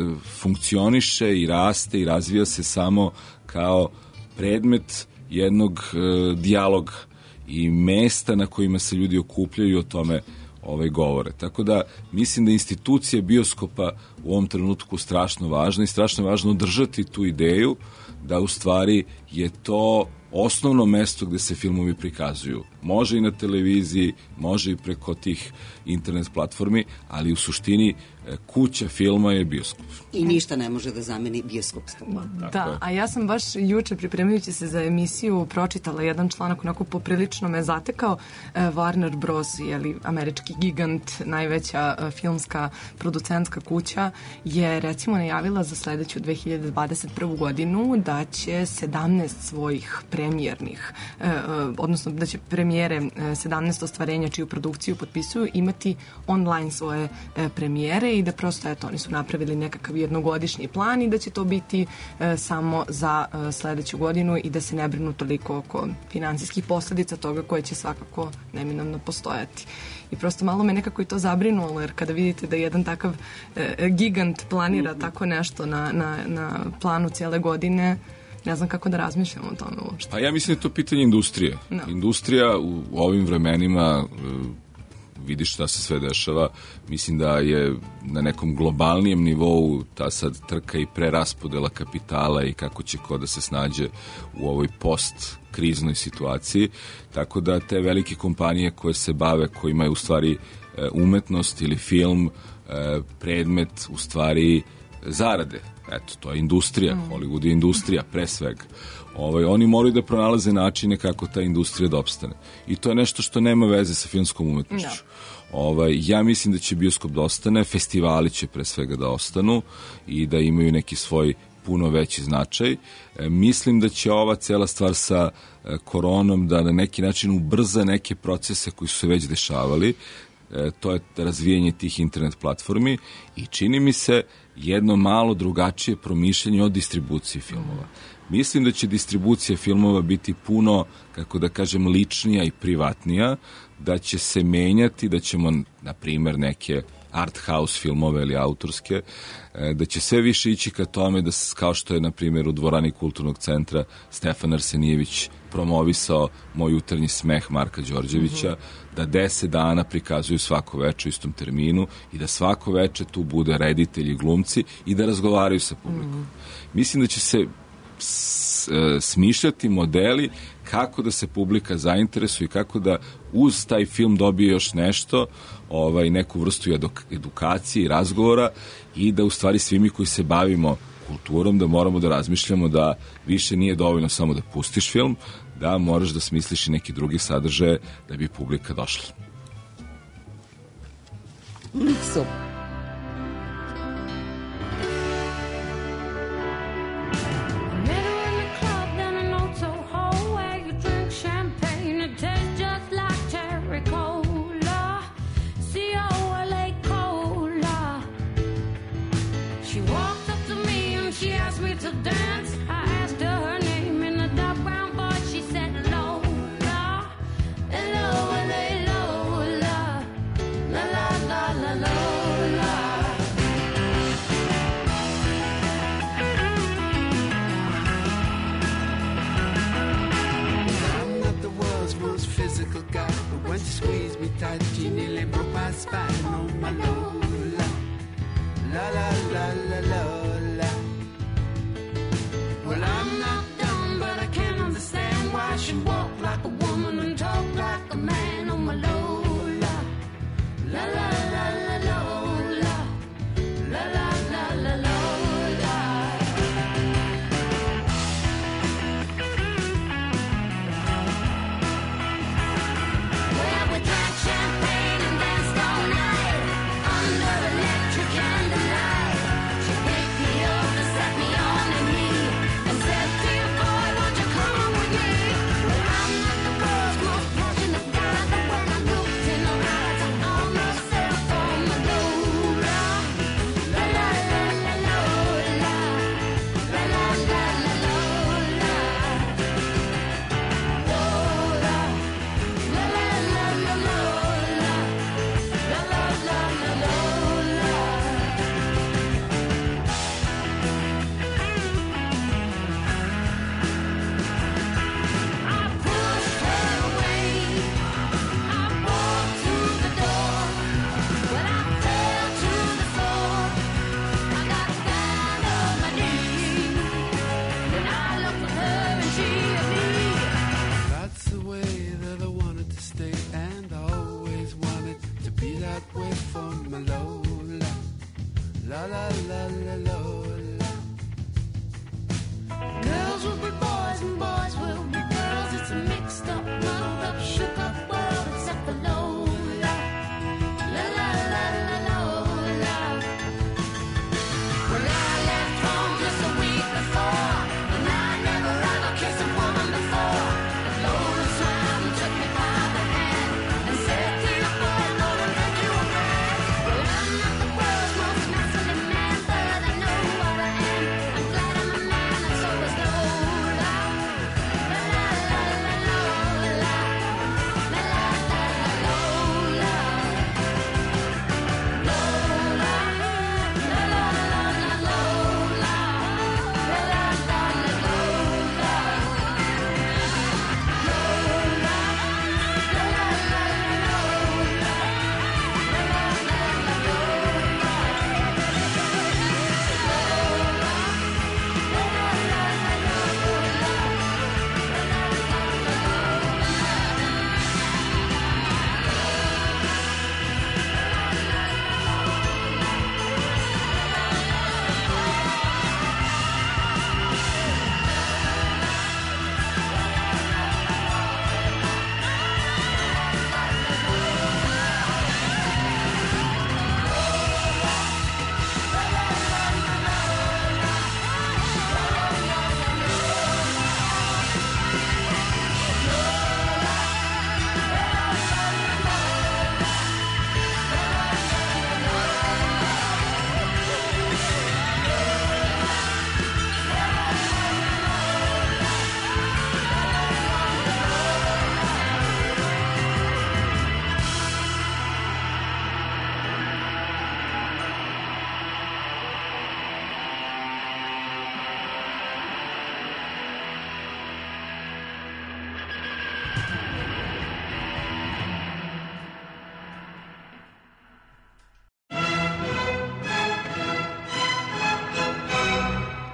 Speaker 6: funkcioniše i raste i razvija se samo kao predmet jednog e, dijaloga i mesta na kojima se ljudi okupljaju o tome ovaj, govore. Tako da mislim da institucija bioskopa u ovom trenutku strašno važna i strašno važno održati tu ideju da u stvari je to osnovno mesto gde se filmovi prikazuju. Može i na televiziji, može i preko tih internet platformi, ali u suštini kuća filma je bioskop.
Speaker 10: I ništa ne može da zameni bioskopstvo.
Speaker 1: Da, a ja sam baš juče pripremajući se za emisiju pročitala jedan članak, onako poprilično me zatekao. Warner Bros, jeli, američki gigant, najveća filmska producentska kuća, je recimo najavila za sledeću dve hiljade dvadeset prvu godinu da će sedamnaest svojih premijernih, odnosno da će premijere sedamnaest ostvarenja čiju produkciju potpisuju imati online svoje premijere i da prosto, eto, oni su napravili nekakav jednogodišnji plan i da će to biti e, samo za e, sledeću godinu i da se ne brinu toliko oko finansijskih posledica toga koje će svakako neminovno postojati. I prosto malo me nekako i to zabrinulo, jer kada vidite da jedan takav e, gigant planira tako nešto na, na, na planu cijele godine, ne znam kako da razmišljam o tome uopšte.
Speaker 6: Pa ja mislim da je to pitanje industrije.
Speaker 1: No.
Speaker 6: Industrija u ovim vremenima e, vidi šta se sve dešava, mislim da je na nekom globalnijem nivou ta sad trka i preraspodela kapitala i kako će ko da se snađe u ovoj post-kriznoj situaciji, tako da te velike kompanije koje se bave, koje imaju u stvari umetnost ili film, predmet u stvari zarade. Eto, to je industrija, mm. Hollywood je industrija, pre svega. Ovaj, oni moraju da pronalaze načine kako ta industrija da opstane. I to je nešto što nema veze sa filmskom umetnošću. No. Ovaj, ja mislim da će bioskop da ostane, festivali će pre svega da ostanu i da imaju neki svoj puno veći značaj. E, mislim da će ova cela stvar sa e, koronom da na neki način ubrza neke procese koji su se već dešavali. E, to je razvijanje tih internet platformi i čini mi se jedno malo drugačije promišljanje o distribuciji filmova. Mislim da će distribucija filmova biti puno, kako da kažem, ličnija i privatnija, da će se menjati, da ćemo, na primer, neke art house filmove ili autorske, da će sve više ići ka tome da, kao što je, na primjer, u dvorani Kulturnog centra Stefan Arsenijević promovisao Moj jutarnji smeh Marka Đorđevića, mm-hmm. da deset dana prikazuju svako veče u istom terminu i da svako veče tu bude reditelji, glumci i da razgovaraju sa publikom. Mm-hmm. Mislim da će se smišljati modeli kako da se publika zainteresuje i kako da uz taj film dobije još nešto, ovaj, neku vrstu edukacije i razgovora i da u stvari svi mi koji se bavimo kulturom da moramo da razmišljamo da više nije dovoljno samo da pustiš film, da moraš da smisliš i neki drugi sadržaje da bi publika došla.
Speaker 10: Super.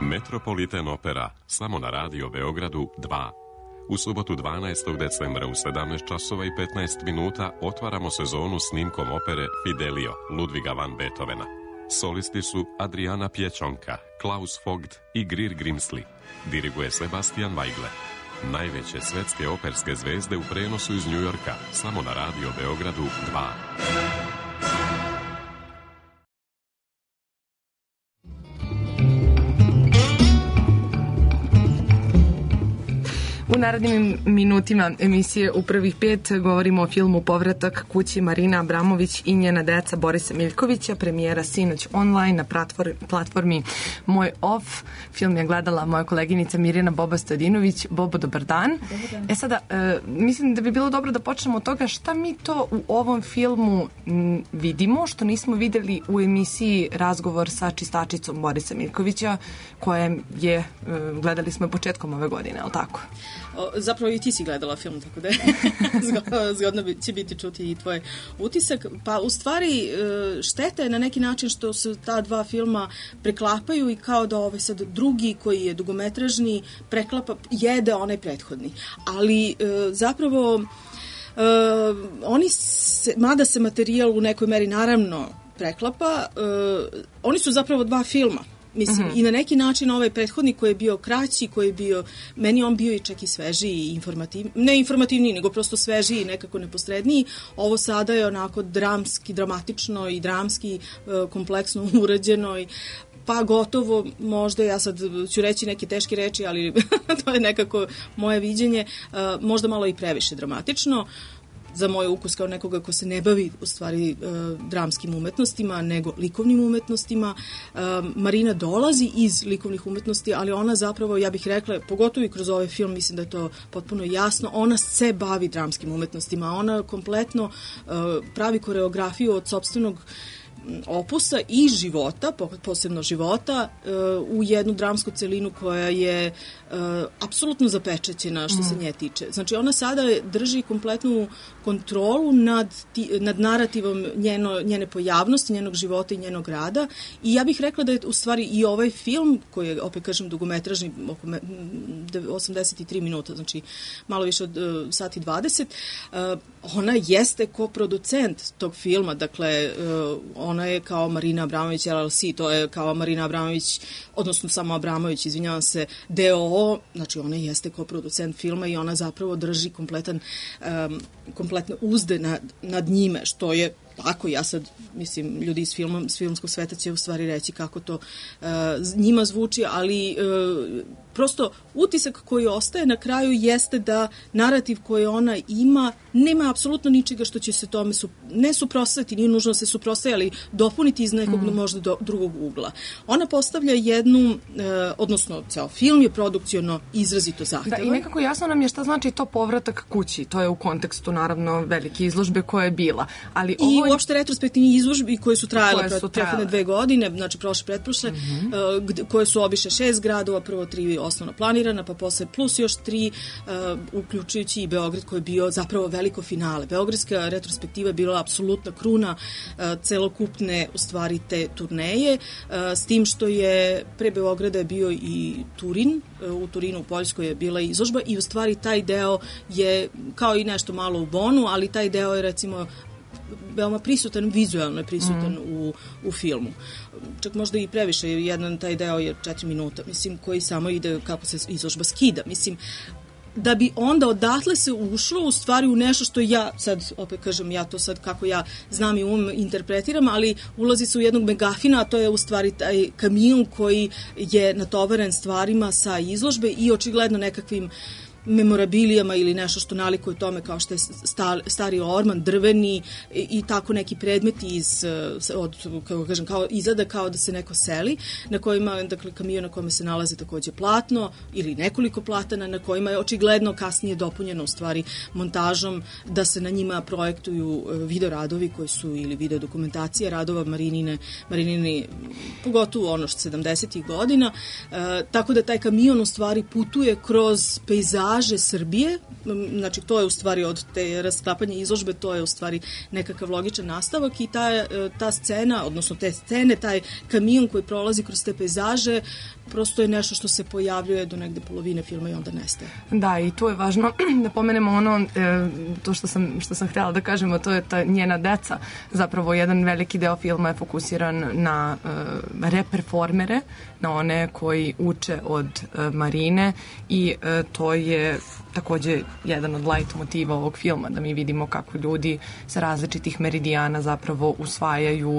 Speaker 11: Metropolitan Opera, samo na Radio Beogradu dva. U subotu dvanaestog decembra u sedamnaest časova i petnaest minuta otvaramo sezonu snimkom opere Fidelio Ludviga van Beethovena. Solisti su Adriana Pjećonka, Klaus Vogt i Greer Grimsley. Diriguje Sebastian Weigle. Najveće svetske operske zvezde u prenosu iz Njujorka, samo na Radio Beogradu dva.
Speaker 1: U narednim minutima emisije U prvih pet govorimo o filmu Povratak kući Marina Abramović i njena deca Borisa Miljkovića, premijera sinoć online na platformi Moj Off. Film je gledala moja koleginica Mirjana Boba Stojadinović. Bobo, dobar dan. Dobar dan. E sada, e, mislim da bi bilo dobro da počnemo od toga šta mi to u ovom filmu m, vidimo, što nismo videli u emisiji Razgovor sa čistačicom Borisa Miljkovića, koje je, e, gledali smo početkom ove godine, ali tako?
Speaker 12: O, zapravo i ti si gledala film, tako da zgodno će biti čuti i tvoj utisak. Pa u stvari šteta je na neki način što se ta dva filma preklapaju i kao da ovaj sad drugi koji je dugometražni preklapa, jede onaj prethodni. Ali zapravo oni se, mada se materijal u nekoj meri naravno preklapa, oni su zapravo dva filma. Mislim, uh-huh. i na neki način ovaj prethodni koji je bio kraći, koji je bio, meni on bio i čak i svežiji i informativniji, ne informativniji, nego prosto svežiji i nekako neposredniji. Ovo sada je onako dramski, dramatično i dramski, kompleksno urađeno i pa gotovo, možda ja sad ću reći neke teške reči, ali to je nekako moje viđenje, možda malo i previše dramatično. Za moj ukus kao nekoga ko se ne bavi u stvari e, dramskim umetnostima, nego likovnim umetnostima. E, Marina dolazi iz likovnih umetnosti, ali ona zapravo, ja bih rekla, pogotovo i kroz ovaj film, mislim da je to potpuno jasno, ona se bavi dramskim umetnostima. Ona kompletno e, pravi koreografiju od sopstvenog opusa i života, posebno života, u jednu dramsku celinu koja je apsolutno zapečećena što se nje tiče. Znači ona sada drži kompletnu kontrolu nad, nad narativom njeno, njene pojavnosti, njenog života i njenog rada i ja bih rekla da je u stvari i ovaj film, koji je, opet kažem, dugometražni, oko osamdeset tri minuta, znači malo više od uh, sati dvadeset, uh, ona jeste koproducent tog filma, dakle uh, ona je kao Marina Abramović L L C, to je kao Marina Abramović, odnosno samo Abramović, izvinjavam se, D O O, znači ona jeste koproducent filma i ona zapravo drži kompletan, um, kompletne uzde nad, nad njime, što je tako, ja sad, mislim, ljudi iz filma, s filmskog sveta će u stvari reći kako to uh, njima zvuči, ali uh, prosto utisak koji ostaje na kraju jeste da narativ koji ona ima nema apsolutno ničega što će se tome su, ne suprotstaviti, nije nužno se suprotstaviti, ali dopuniti iz nekog mm. možda do drugog ugla. Ona postavlja jednu, uh, odnosno ceo film je produkciono izrazito zahtevan.
Speaker 1: Da, i nekako jasno nam je šta znači to povratak kući, to je u kontekstu naravno velike izložbe koja je bila, ali ovo...
Speaker 12: I uopšte retrospektivni izložbi koje su trajale prethodne dve godine, znači prošle, pretprošle, mm-hmm. uh, koje su obiše šest gradova, prvo tri osnovno planirana, pa posle plus još tri, uh, uključujući i Beograd koji je bio zapravo veliko finale. Beogradska retrospektiva je bila apsolutna kruna uh, celokupne, u stvari, te turneje, uh, s tim što je pre Beograda je bio i Turin, uh, u Turinu u Poljskoj je bila izložba i u stvari taj deo je kao i nešto malo u Bonu, ali taj deo je recimo veoma prisutan, vizualno je prisutan mm. u, u filmu. Čak možda i previše, jedan taj deo je četiri minuta, mislim, koji samo ide kako se izložba skida. Mislim, da bi onda odatle se ušlo u stvari u nešto što ja sad, opet kažem, ja to sad kako ja znam i umem interpretiram, ali ulazi se u jednog megafina, a to je u stvari taj kamion koji je natovaren stvarima sa izložbe i očigledno nekakvim memorabilijama ili nešto što nalikuje tome kao što je star, stari orman, drveni i, i tako neki predmeti iz, od, kako kažem, kao izgleda kao da se neko seli, na kojima, dakle, kamion na kome se nalazi takođe platno ili nekoliko platana na kojima je očigledno kasnije dopunjeno u stvari montažom da se na njima projektuju videoradovi koji su ili video dokumentacija radova Marinine, Marinine pogotovo ono što sedamdesetih godina, e, tako da taj kamion u stvari putuje kroz pejzaž pejzaže Srbije, znači to je u stvari od te rasklapanja izložbe, to je u stvari nekakav logičan nastavak i ta, ta scena, odnosno te scene, taj kamion koji prolazi kroz te pejzaže, prosto je nešto što se pojavljuje do negde polovine filma i onda nestaje.
Speaker 1: Da, i tu je važno da pomenemo ono, e, to što sam, što sam htjela da kažemo, to je ta njena deca. Zapravo jedan veliki deo filma je fokusiran na e, reperformere, na one koji uče od e, Marine i e, to je takođe jedan od light motiva ovog filma, da mi vidimo kako ljudi sa različitih meridijana zapravo usvajaju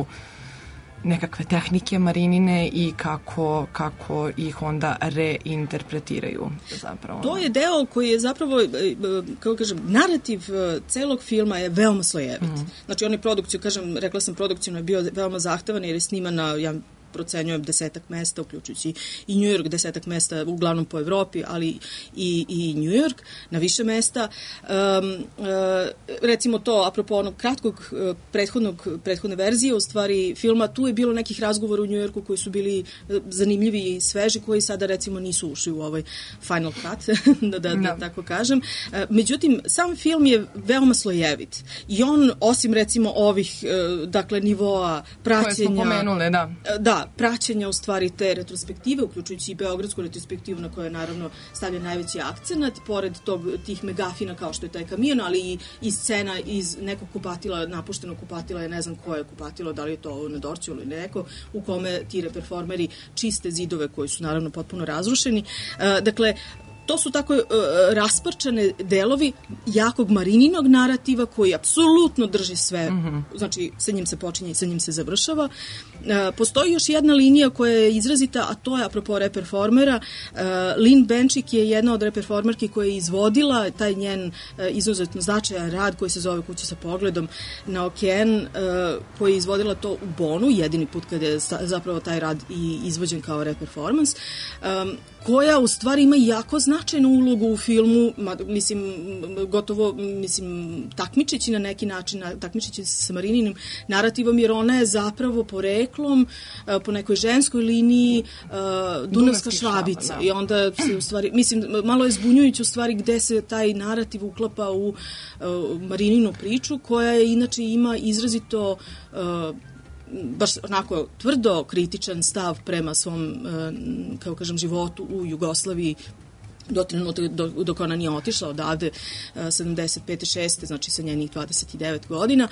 Speaker 1: nekakve tehnike Marinine i kako, kako ih onda reinterpretiraju zapravo.
Speaker 12: To je deo koji je zapravo, kako kažem, narativ celog filma je veoma slojevit. Mm. Znači on je produkciju, kažem, rekla sam produkcijno je bio veoma zahtevan jer je sniman na, ja procenjujem, desetak mesta, uključujući i New York, desetak mesta uglavnom po Evropi, ali i, i New York na više mesta. Um, uh, recimo to, apropo onog kratkog uh, prethodnog, prethodne verzije, u stvari filma, tu je bilo nekih razgovora u New Yorku koji su bili uh, zanimljivi i sveži, koji sada recimo nisu ušli u ovaj final cut, da, da, da tako kažem. Uh, međutim, sam film je veoma slojevit i on, osim recimo ovih, uh, dakle, nivoa praćenja... Koje smo pomenule, da. Uh, da, praćenja u stvari te retrospektive, uključujući i beogradsku retrospektivu na kojoj je naravno stavljen najveći akcenat, pored tog, tih megafina kao što je taj kamion, ali i, i scena iz nekog kupatila, napuštenog kupatila, je ne znam koje je kupatilo, da li je to na Dorću ili neko, u kome ti reperformeri čiste zidove koji su naravno potpuno razrušeni. Uh, dakle, to su tako uh, rasparčane delovi jakog Marininog narativa koji apsolutno drži sve, mm-hmm. znači sa njim se počinje i sa njim se završava. Uh, postoji još jedna linija koja je izrazita, a to je apropo reperformera. Uh, Lynn Benčik je jedna od reperformerki koja je izvodila taj njen uh, izuzetno značajan rad koji se zove Kuća sa pogledom na okean, uh, koja je izvodila to u Bonu, jedini put kada je zapravo taj rad i izvođen kao reperformans, um, koja u stvari ima jako značajnu ulogu u filmu, mislim, gotovo, mislim, takmičeći na neki način, takmičeći se sa Marininim narativom, jer ona je zapravo poreklom, po nekoj ženskoj liniji, uh, Dunavska Švabica. Švaba, da. I onda se u stvari, mislim, malo je zbunjujući u stvari gde se taj narativ uklapa u uh, Marininu priču, koja je inače ima izrazito uh, baš onako tvrdo kritičan stav prema svom, kao kažem, životu u Jugoslaviji do trenutka dok ona nije otišla odavde sedamdeset pete šeste znači sa njenih dvadeset devet godina,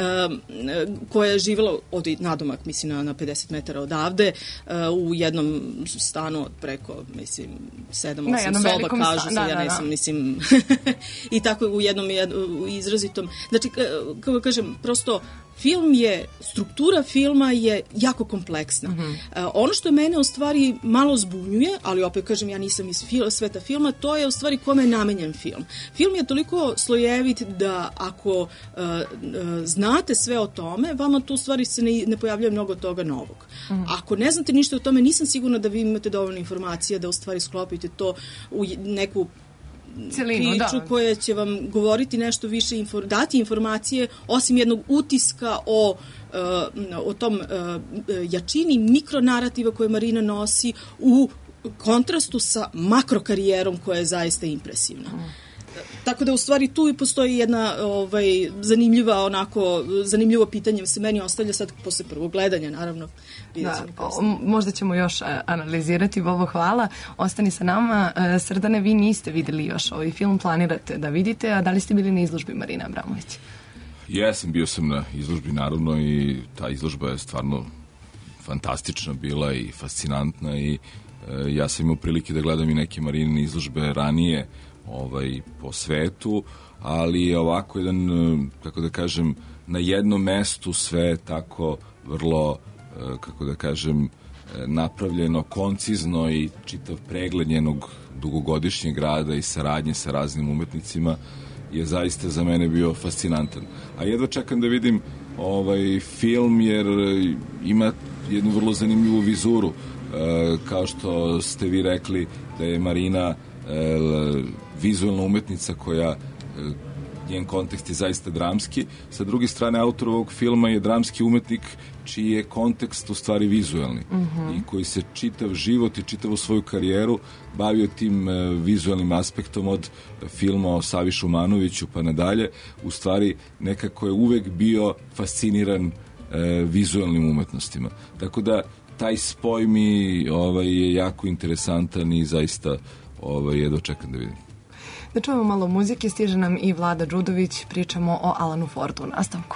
Speaker 12: koja je živjela od nadomak, mislim, na, na pedeset metara odavde, u jednom stanu od preko, mislim, sedam osam soba, kažu se, da, ja ne znam, mislim, i tako u jednom u izrazitom, znači, kako kažem, prosto film je, struktura filma je jako kompleksna. Mm-hmm. Uh, ono što je mene u stvari malo zbunjuje, ali opet kažem, ja nisam iz fil, sveta filma, to je u stvari kome je namenjen film. Film je toliko slojevit da ako uh, uh, znate sve o tome, vama tu u stvari se ne, ne pojavljuje mnogo toga novog. Mm-hmm. Ako ne znate ništa o tome, nisam sigurna da vi imate dovoljno informacija da u stvari sklopite to u neku celinu, priču, da, koja će vam govoriti nešto više, infor, dati informacije, osim jednog utiska o, uh, o tom uh, jačini mikronarativa koje Marina nosi u kontrastu sa makrokarijerom koja je zaista impresivna. Mm. Tako da u stvari tu i postoji jedna ovaj, zanimljiva, onako, zanimljivo pitanje se meni ostavlja sad posle prvog gledanja, naravno.
Speaker 1: Da, možda ćemo još analizirati, Bobo, hvala. Ostani sa nama. Srdane, vi niste videli još ovaj film, planirate da vidite, a da li ste bili na izložbi Marina Abramović?
Speaker 6: Jesam, bio sam na izložbi, naravno, i ta izložba je stvarno fantastična bila i fascinantna i e, ja sam imao prilike da gledam i neke Marinine izložbe ranije, ovaj, po svetu, ali je ovako jedan, kako da kažem, na jednom mestu sve tako vrlo, kako da kažem, napravljeno, koncizno i čitav pregled njenog dugogodišnjeg rada i saradnje sa raznim umetnicima je zaista za mene bio fascinantan. A jedva čekam da vidim ovaj film, jer ima jednu vrlo zanimljivu vizuru, kao što ste vi rekli da je Marina vizualna umetnica koja njen kontekst je zaista dramski. Sa druge strane, autor ovog filma je dramski umetnik čiji je kontekst u stvari vizuelni mm-hmm. i koji se čitav život i čitavu svoju karijeru bavio tim e, vizuelnim aspektom od filma o Savi Šumanoviću pa nadalje. U stvari nekako je uvek bio fasciniran e, vizuelnim umetnostima. Tako da taj spoj mi ovaj, je jako interesantan i zaista ovaj, je dočekan da vidim.
Speaker 1: Da čujemo malo muzike, stiže nam i Vlada Đudović, pričamo o Alanu Fordu u nastavku.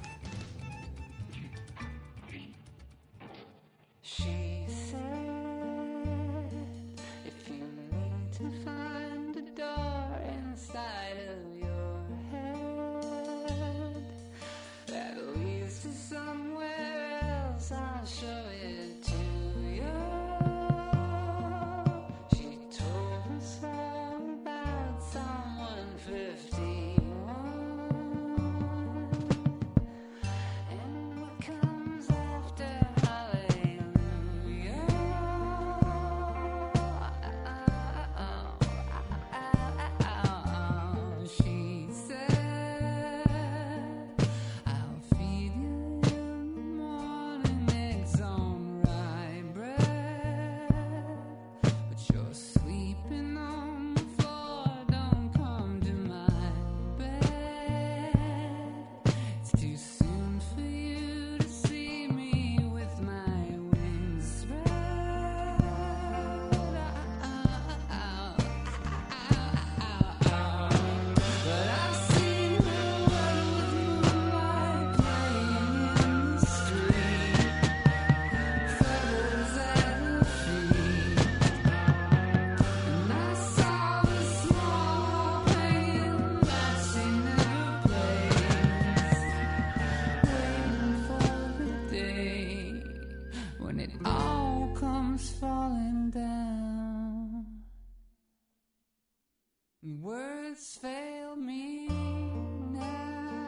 Speaker 13: Words fail me now.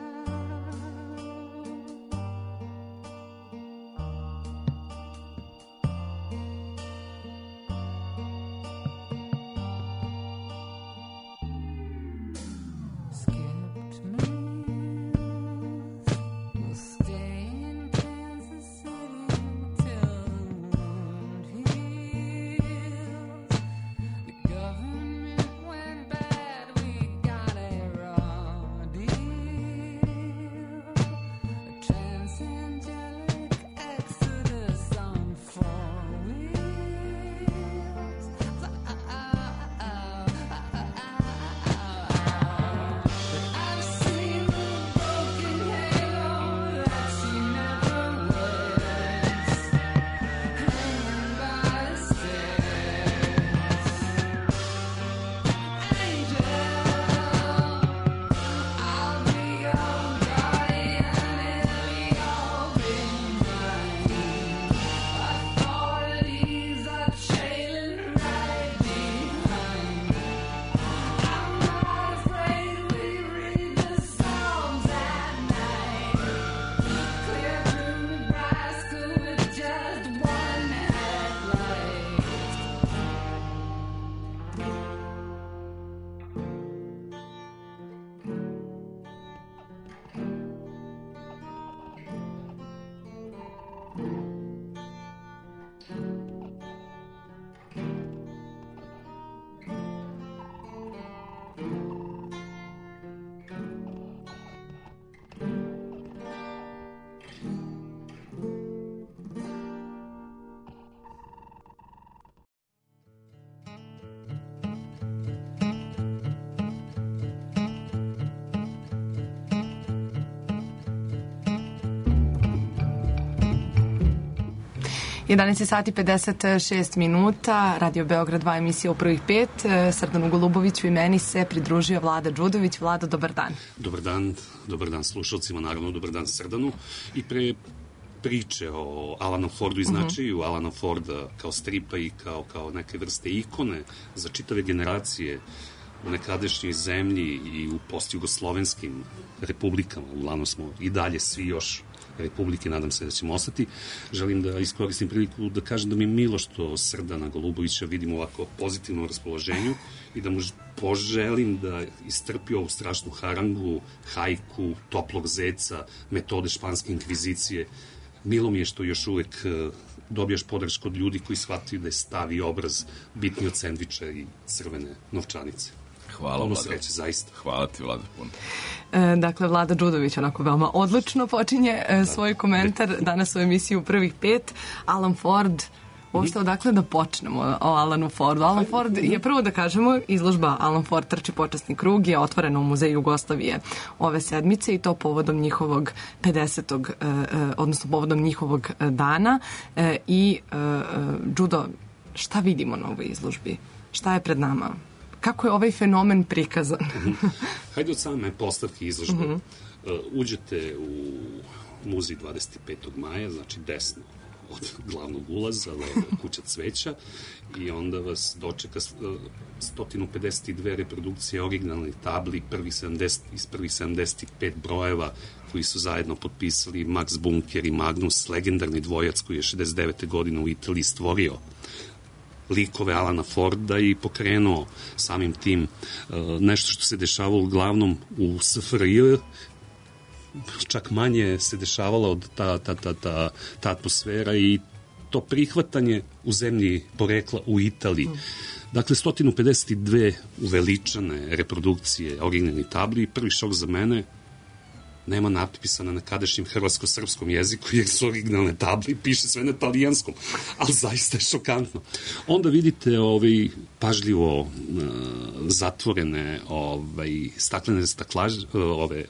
Speaker 13: Skipped meals, we'll stay in Kansas City till the wound heals. The government went bad, we got a raw deal. A transangelic exodus on four wheels. But I've seen the broken halo that she never wears, hanging by the stairs. Angel, I'll be your guardian if you'll be mine. Authorities are trailing right behind. I'm not afraid we read the Psalms at night. Clear through Nebraska with just one headlight.
Speaker 1: jedanaest sati pedeset šest minuta, Radio Beograd dva, emisija u prvih pet. Srdanu Goluboviću i meni se pridružio Vlada Đudović. Vlado, dobar dan.
Speaker 14: Dobar dan, dobar dan slušalcima, naravno dobar dan Srdanu. I pre priče o Alanu Fordu i značaju mm-hmm. Alana Forda kao stripa i kao, kao neke vrste ikone za čitave generacije u nekadašnjoj zemlji i u postjugoslovenskim republikama. Uglavnom smo i dalje svi još Republike, nadam se da ćemo ostati. Želim da iskoristim priliku da kažem da mi je milo što Srdana Golubovića vidim u ovako pozitivnom raspoloženju i da mu poželim da istrpi ovu strašnu harangu, hajku, toplog zeca, metode španske inkvizicije. Milo mi je što još uvek uh, dobijaš podršku od ljudi koji shvataju da je stav i obraz bitniji od sendviča i crvene novčanice.
Speaker 6: Hvala,
Speaker 14: Puno
Speaker 6: Vlada.
Speaker 14: sreće, zaista.
Speaker 6: Hvala ti, Vlada, puno.
Speaker 1: E, dakle, Vlada Đudović onako veoma odlično počinje e, svoj komentar danas u emisiju Prvih pet. Alan Ford, uopšte odakle da počnemo o Alanu Fordu? Alan Ford je, prvo da kažemo, izložba Alan Ford trči počasni krug je otvorena u Muzeju Jugoslavije ove sedmice i to povodom njihovog pedesetog e, e, odnosno povodom njihovog e, dana e, i e, e, Đudo, šta vidimo na ovoj izložbi? Šta je pred nama? Kako je ovaj fenomen prikazan?
Speaker 14: Hajde od same postavke izložbe.
Speaker 1: Mhm.
Speaker 14: Uh, uđete u muzej dvadeset petog maja, znači desno od glavnog ulaza, levo kuća cveća i onda vas dočeka uh, sto pedeset dve reprodukcije originalnih tabli prvih sedamdeset, iz prvih sedamdeset pet brojeva koji su zajedno potpisali Max Bunker i Magnus, legendarni dvojac koji je šezdeset devete godine u Italiji stvorio likove Alana Forda i pokrenuo samim tim uh, nešto što se dešavalo uglavnom u S F R J, čak manje se dešavalo od ta, ta, ta, ta, ta atmosfera i to prihvatanje u zemlji porekla u Italiji. Dakle, sto pedeset dve uveličane reprodukcije originalnih tabli i prvi šok za mene, nema natpisa na nekadašnjem hrvatsko-srpskom jeziku, jer su originalne table i piše sve na italijanskom, ali zaista je šokantno. Onda vidite ovaj, pažljivo uh, zatvorene ovaj, staklene staklaže, uh, ove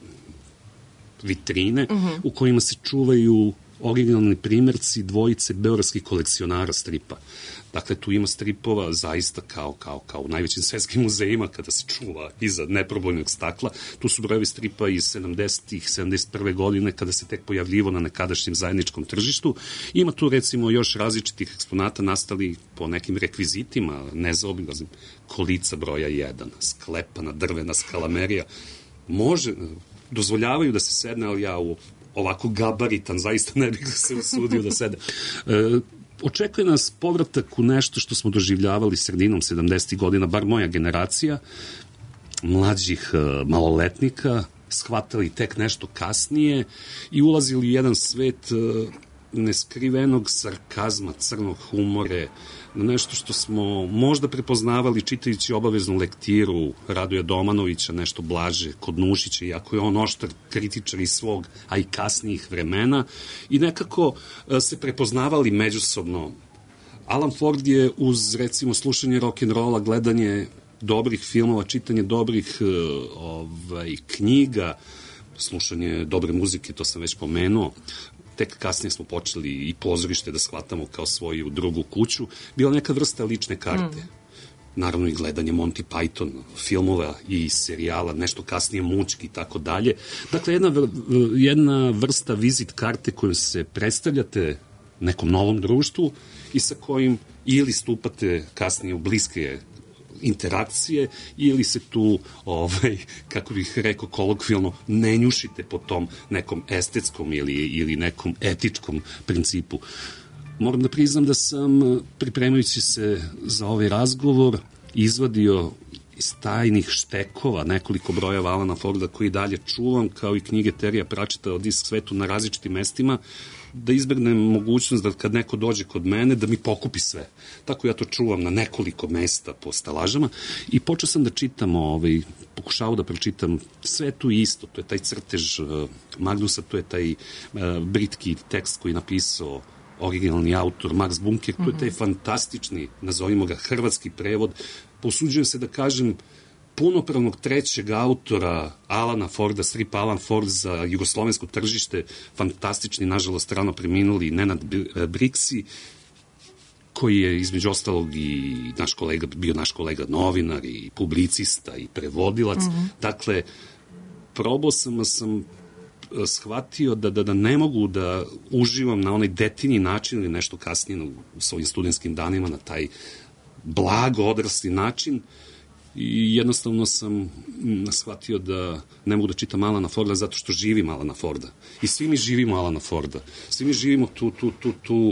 Speaker 14: vitrine, uh-huh. u kojima se čuvaju originalni primjerci dvojice beogradskih kolekcionara stripa. Dakle, tu ima stripova zaista kao, kao, kao u najvećim svetskim muzejima kada se čuva iza neprobojnog stakla. Tu su brojevi stripa iz sedamdesetih, sedamdeset prve godine kada se tek pojavljivo na nekadašnjem zajedničkom tržištu. Ima tu recimo još različitih eksponata nastali po nekim rekvizitima, nezaobilaznim, kolica broja jedan, sklepana drvena skalamerija. Može, dozvoljavaju da se sedne, ali ja u ovako gabaritan zaista ne bih se usudio da sedem. E, očekuje nas povratak u nešto što smo doživljavali sredinom sedamdesetih godina, bar moja generacija, mlađih uh, maloletnika, shvatali tek nešto kasnije i ulazili u jedan svet uh, neskrivenog sarkazma, crnog humore, na nešto što smo možda prepoznavali čitajući obaveznu lektiru Radoja Domanovića, nešto blaže kod Nušića, iako je on oštar kritičar iz svog, a i kasnijih vremena, i nekako se prepoznavali međusobno. Alan Ford je uz, recimo, slušanje rock'n'rolla, gledanje dobrih filmova, čitanje dobrih ovaj, knjiga, slušanje dobre muzike, to sam već pomenuo, tek kasnije smo počeli i pozorište da shvatamo kao svoju drugu kuću, bila neka vrsta lične karte. Mm. Naravno i gledanje Monty Python filmova i serijala, nešto kasnije Mučki i tako dalje. Dakle, jedna, jedna vrsta vizit karte kojom se predstavljate nekom novom društvu i sa kojim ili stupate kasnije u bliske interakcije ili se tu, ovaj, kako bih rekao kolokvijalno, ne njušite po tom nekom estetskom ili, ili nekom etičkom principu. Moram da priznam da sam, pripremajući se za ovaj razgovor, izvadio iz tajnih štekova nekoliko brojeva Alana Forda koji dalje čuvam, kao i knjige Terija Pratchetta o disk svetu na različitim mestima, da izbegnem mogućnost da kad neko dođe kod mene da mi pokupi sve. Tako ja to čuvam na nekoliko mesta po stalažama i počeo sam da čitam, ovaj, pokušao da pročitam sve tu isto. To je taj crtež uh, Magnusa, to je taj uh, britki tekst koji je napisao originalni autor Max Bunker, to je taj fantastični, nazovimo ga hrvatski prevod, posuđujem se da kažem punopravnog trećeg autora Alana Forda, stripa Alan Ford za jugoslovensko tržište, fantastični, nažalost, rano preminuli Nenad Briksi, koji je između ostalog i naš kolega, bio naš kolega novinar i publicista i prevodilac. Mm-hmm. Dakle, probao sam, sam shvatio da, da, da ne mogu da uživam na onaj detinji način ili nešto kasnije u svojim studentskim danima na taj blago odrasli način, i jednostavno sam mm, shvatio da ne mogu da čitam Alana Forda zato što živim Alana Forda. I svi mi živimo Alana Forda. Svi mi živimo tu, tu, tu, tu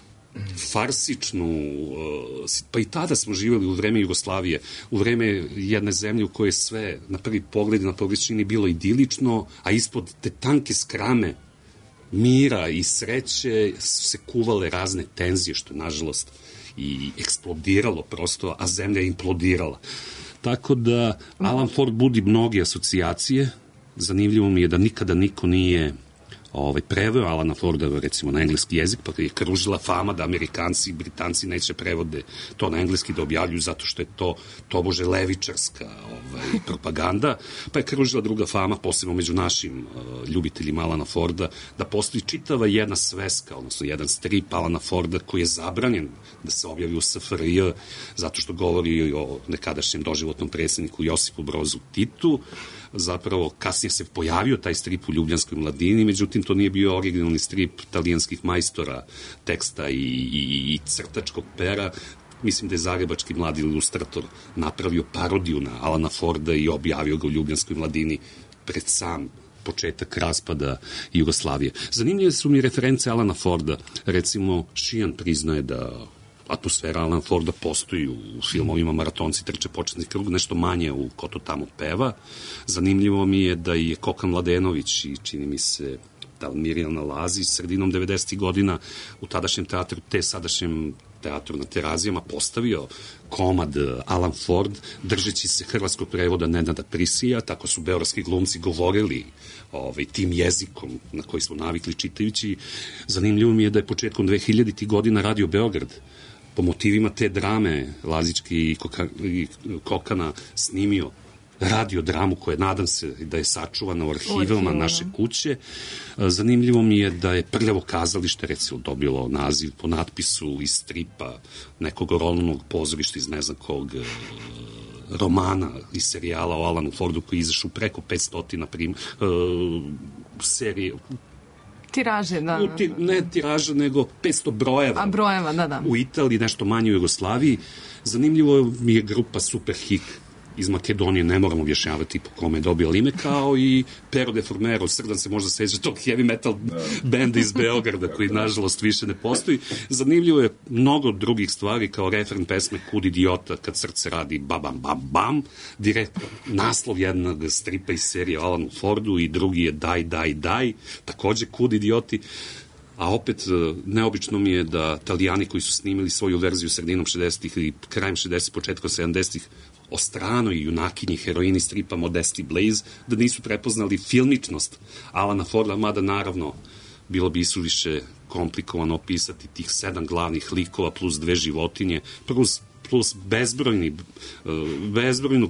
Speaker 14: farsičnu, pa i tada smo živjeli u vreme Jugoslavije, u vreme jedne zemlje u kojoj sve na prvi pogled na površini bilo idilično, a ispod te tanke skrame mira i sreće su se kuvale razne tenzije, što je nažalost i eksplodiralo prosto, a zemlja je implodirala. Tako da Alan Ford budi mnoge asocijacije. Zanimljivo mi je da nikada niko nije ovaj, preveo Alana Forda recimo na engleski jezik, pa je kružila fama da Amerikanci i Britanci neće prevode to na engleski da objavljuju zato što je to tobože levičarska ovaj, propaganda, pa je kružila druga fama, posebno među našim uh, ljubiteljima Alana Forda, da postoji čitava jedna sveska, odnosno jedan strip Alana Forda koji je zabranjen da se objavi u S F R J zato što govori o nekadašnjem doživotnom predsjedniku Josipu Brozu Titu. Zapravo kasnije se pojavio taj strip u Ljubljanskoj mladini, međutim to nije bio originalni strip talijanskih majstora teksta i, i, i crtačkog pera. Mislim da je zagrebački mladi ilustrator napravio parodiju na Alana Forda i objavio ga u Ljubljanskoj mladini pred sam početak raspada Jugoslavije. Zanimljive su mi reference Alana Forda. Recimo, Šijan priznaje da atmosfera Alana Forda postoji u filmovima Maratonci trče početni krug, nešto manje u Ko to tamo peva. Zanimljivo mi je da je Kokan Mladenović i čini mi se da li Mirjana Lazić sredinom devedesetih godina u tadašnjem teatru, te sadašnjem teatru na Terazijama postavio komad Alan Ford, držeći se hrvatskog prevoda Nenada Prisija, tako su beogradski glumci govorili ovaj, tim jezikom na koji smo navikli čitajući. Zanimljivo mi je da je početkom dvehiljaditih godina Radio Beograd po motivima te drame Lazićki i, Koka, i Kokana snimio radio dramu koja nadam se da je sačuvana u arhivama naše kuće. Zanimljivo mi je da je Prljavo kazalište recimo dobilo naziv po natpisu iz stripa nekog rolnog pozorišta iz ne znam kog romana i serijala o Alanu Fordu koji izašu preko petsto prim, uh, serije
Speaker 1: tiraže, da.
Speaker 14: U, ti, ne tiraže, nego petsto brojeva.
Speaker 1: A brojeva, da, da.
Speaker 14: U Italiji, nešto manje u Jugoslaviji. Zanimljivo mi je grupa Superhik iz Makedonije, ne moramo objašnjavati po kome je dobio ime, kao i Pero de Formero, Srdan se možda seća tog heavy metal benda iz Beograda, koji nažalost više ne postoji. Zanimljivo je mnogo drugih stvari, kao refren pesme Kud idiota, kad srce radi babam bam bam, direktno naslov jednog stripa iz serije Alanu Fordu i drugi je Daj, daj, daj, takođe Kud idioti. A opet, neobično mi je da Italijani koji su snimili svoju verziju sredinom šezdesetih i krajem šezdesetih, početkom sedamdesetih o stranoj junakinji, heroini stripa Modesti Blaze, da nisu prepoznali filmičnost Alana Forda, mada naravno bilo bi isuviše komplikovano opisati tih sedam glavnih likova plus dve životinje, plus, plus bezbrojni, bezbrojnu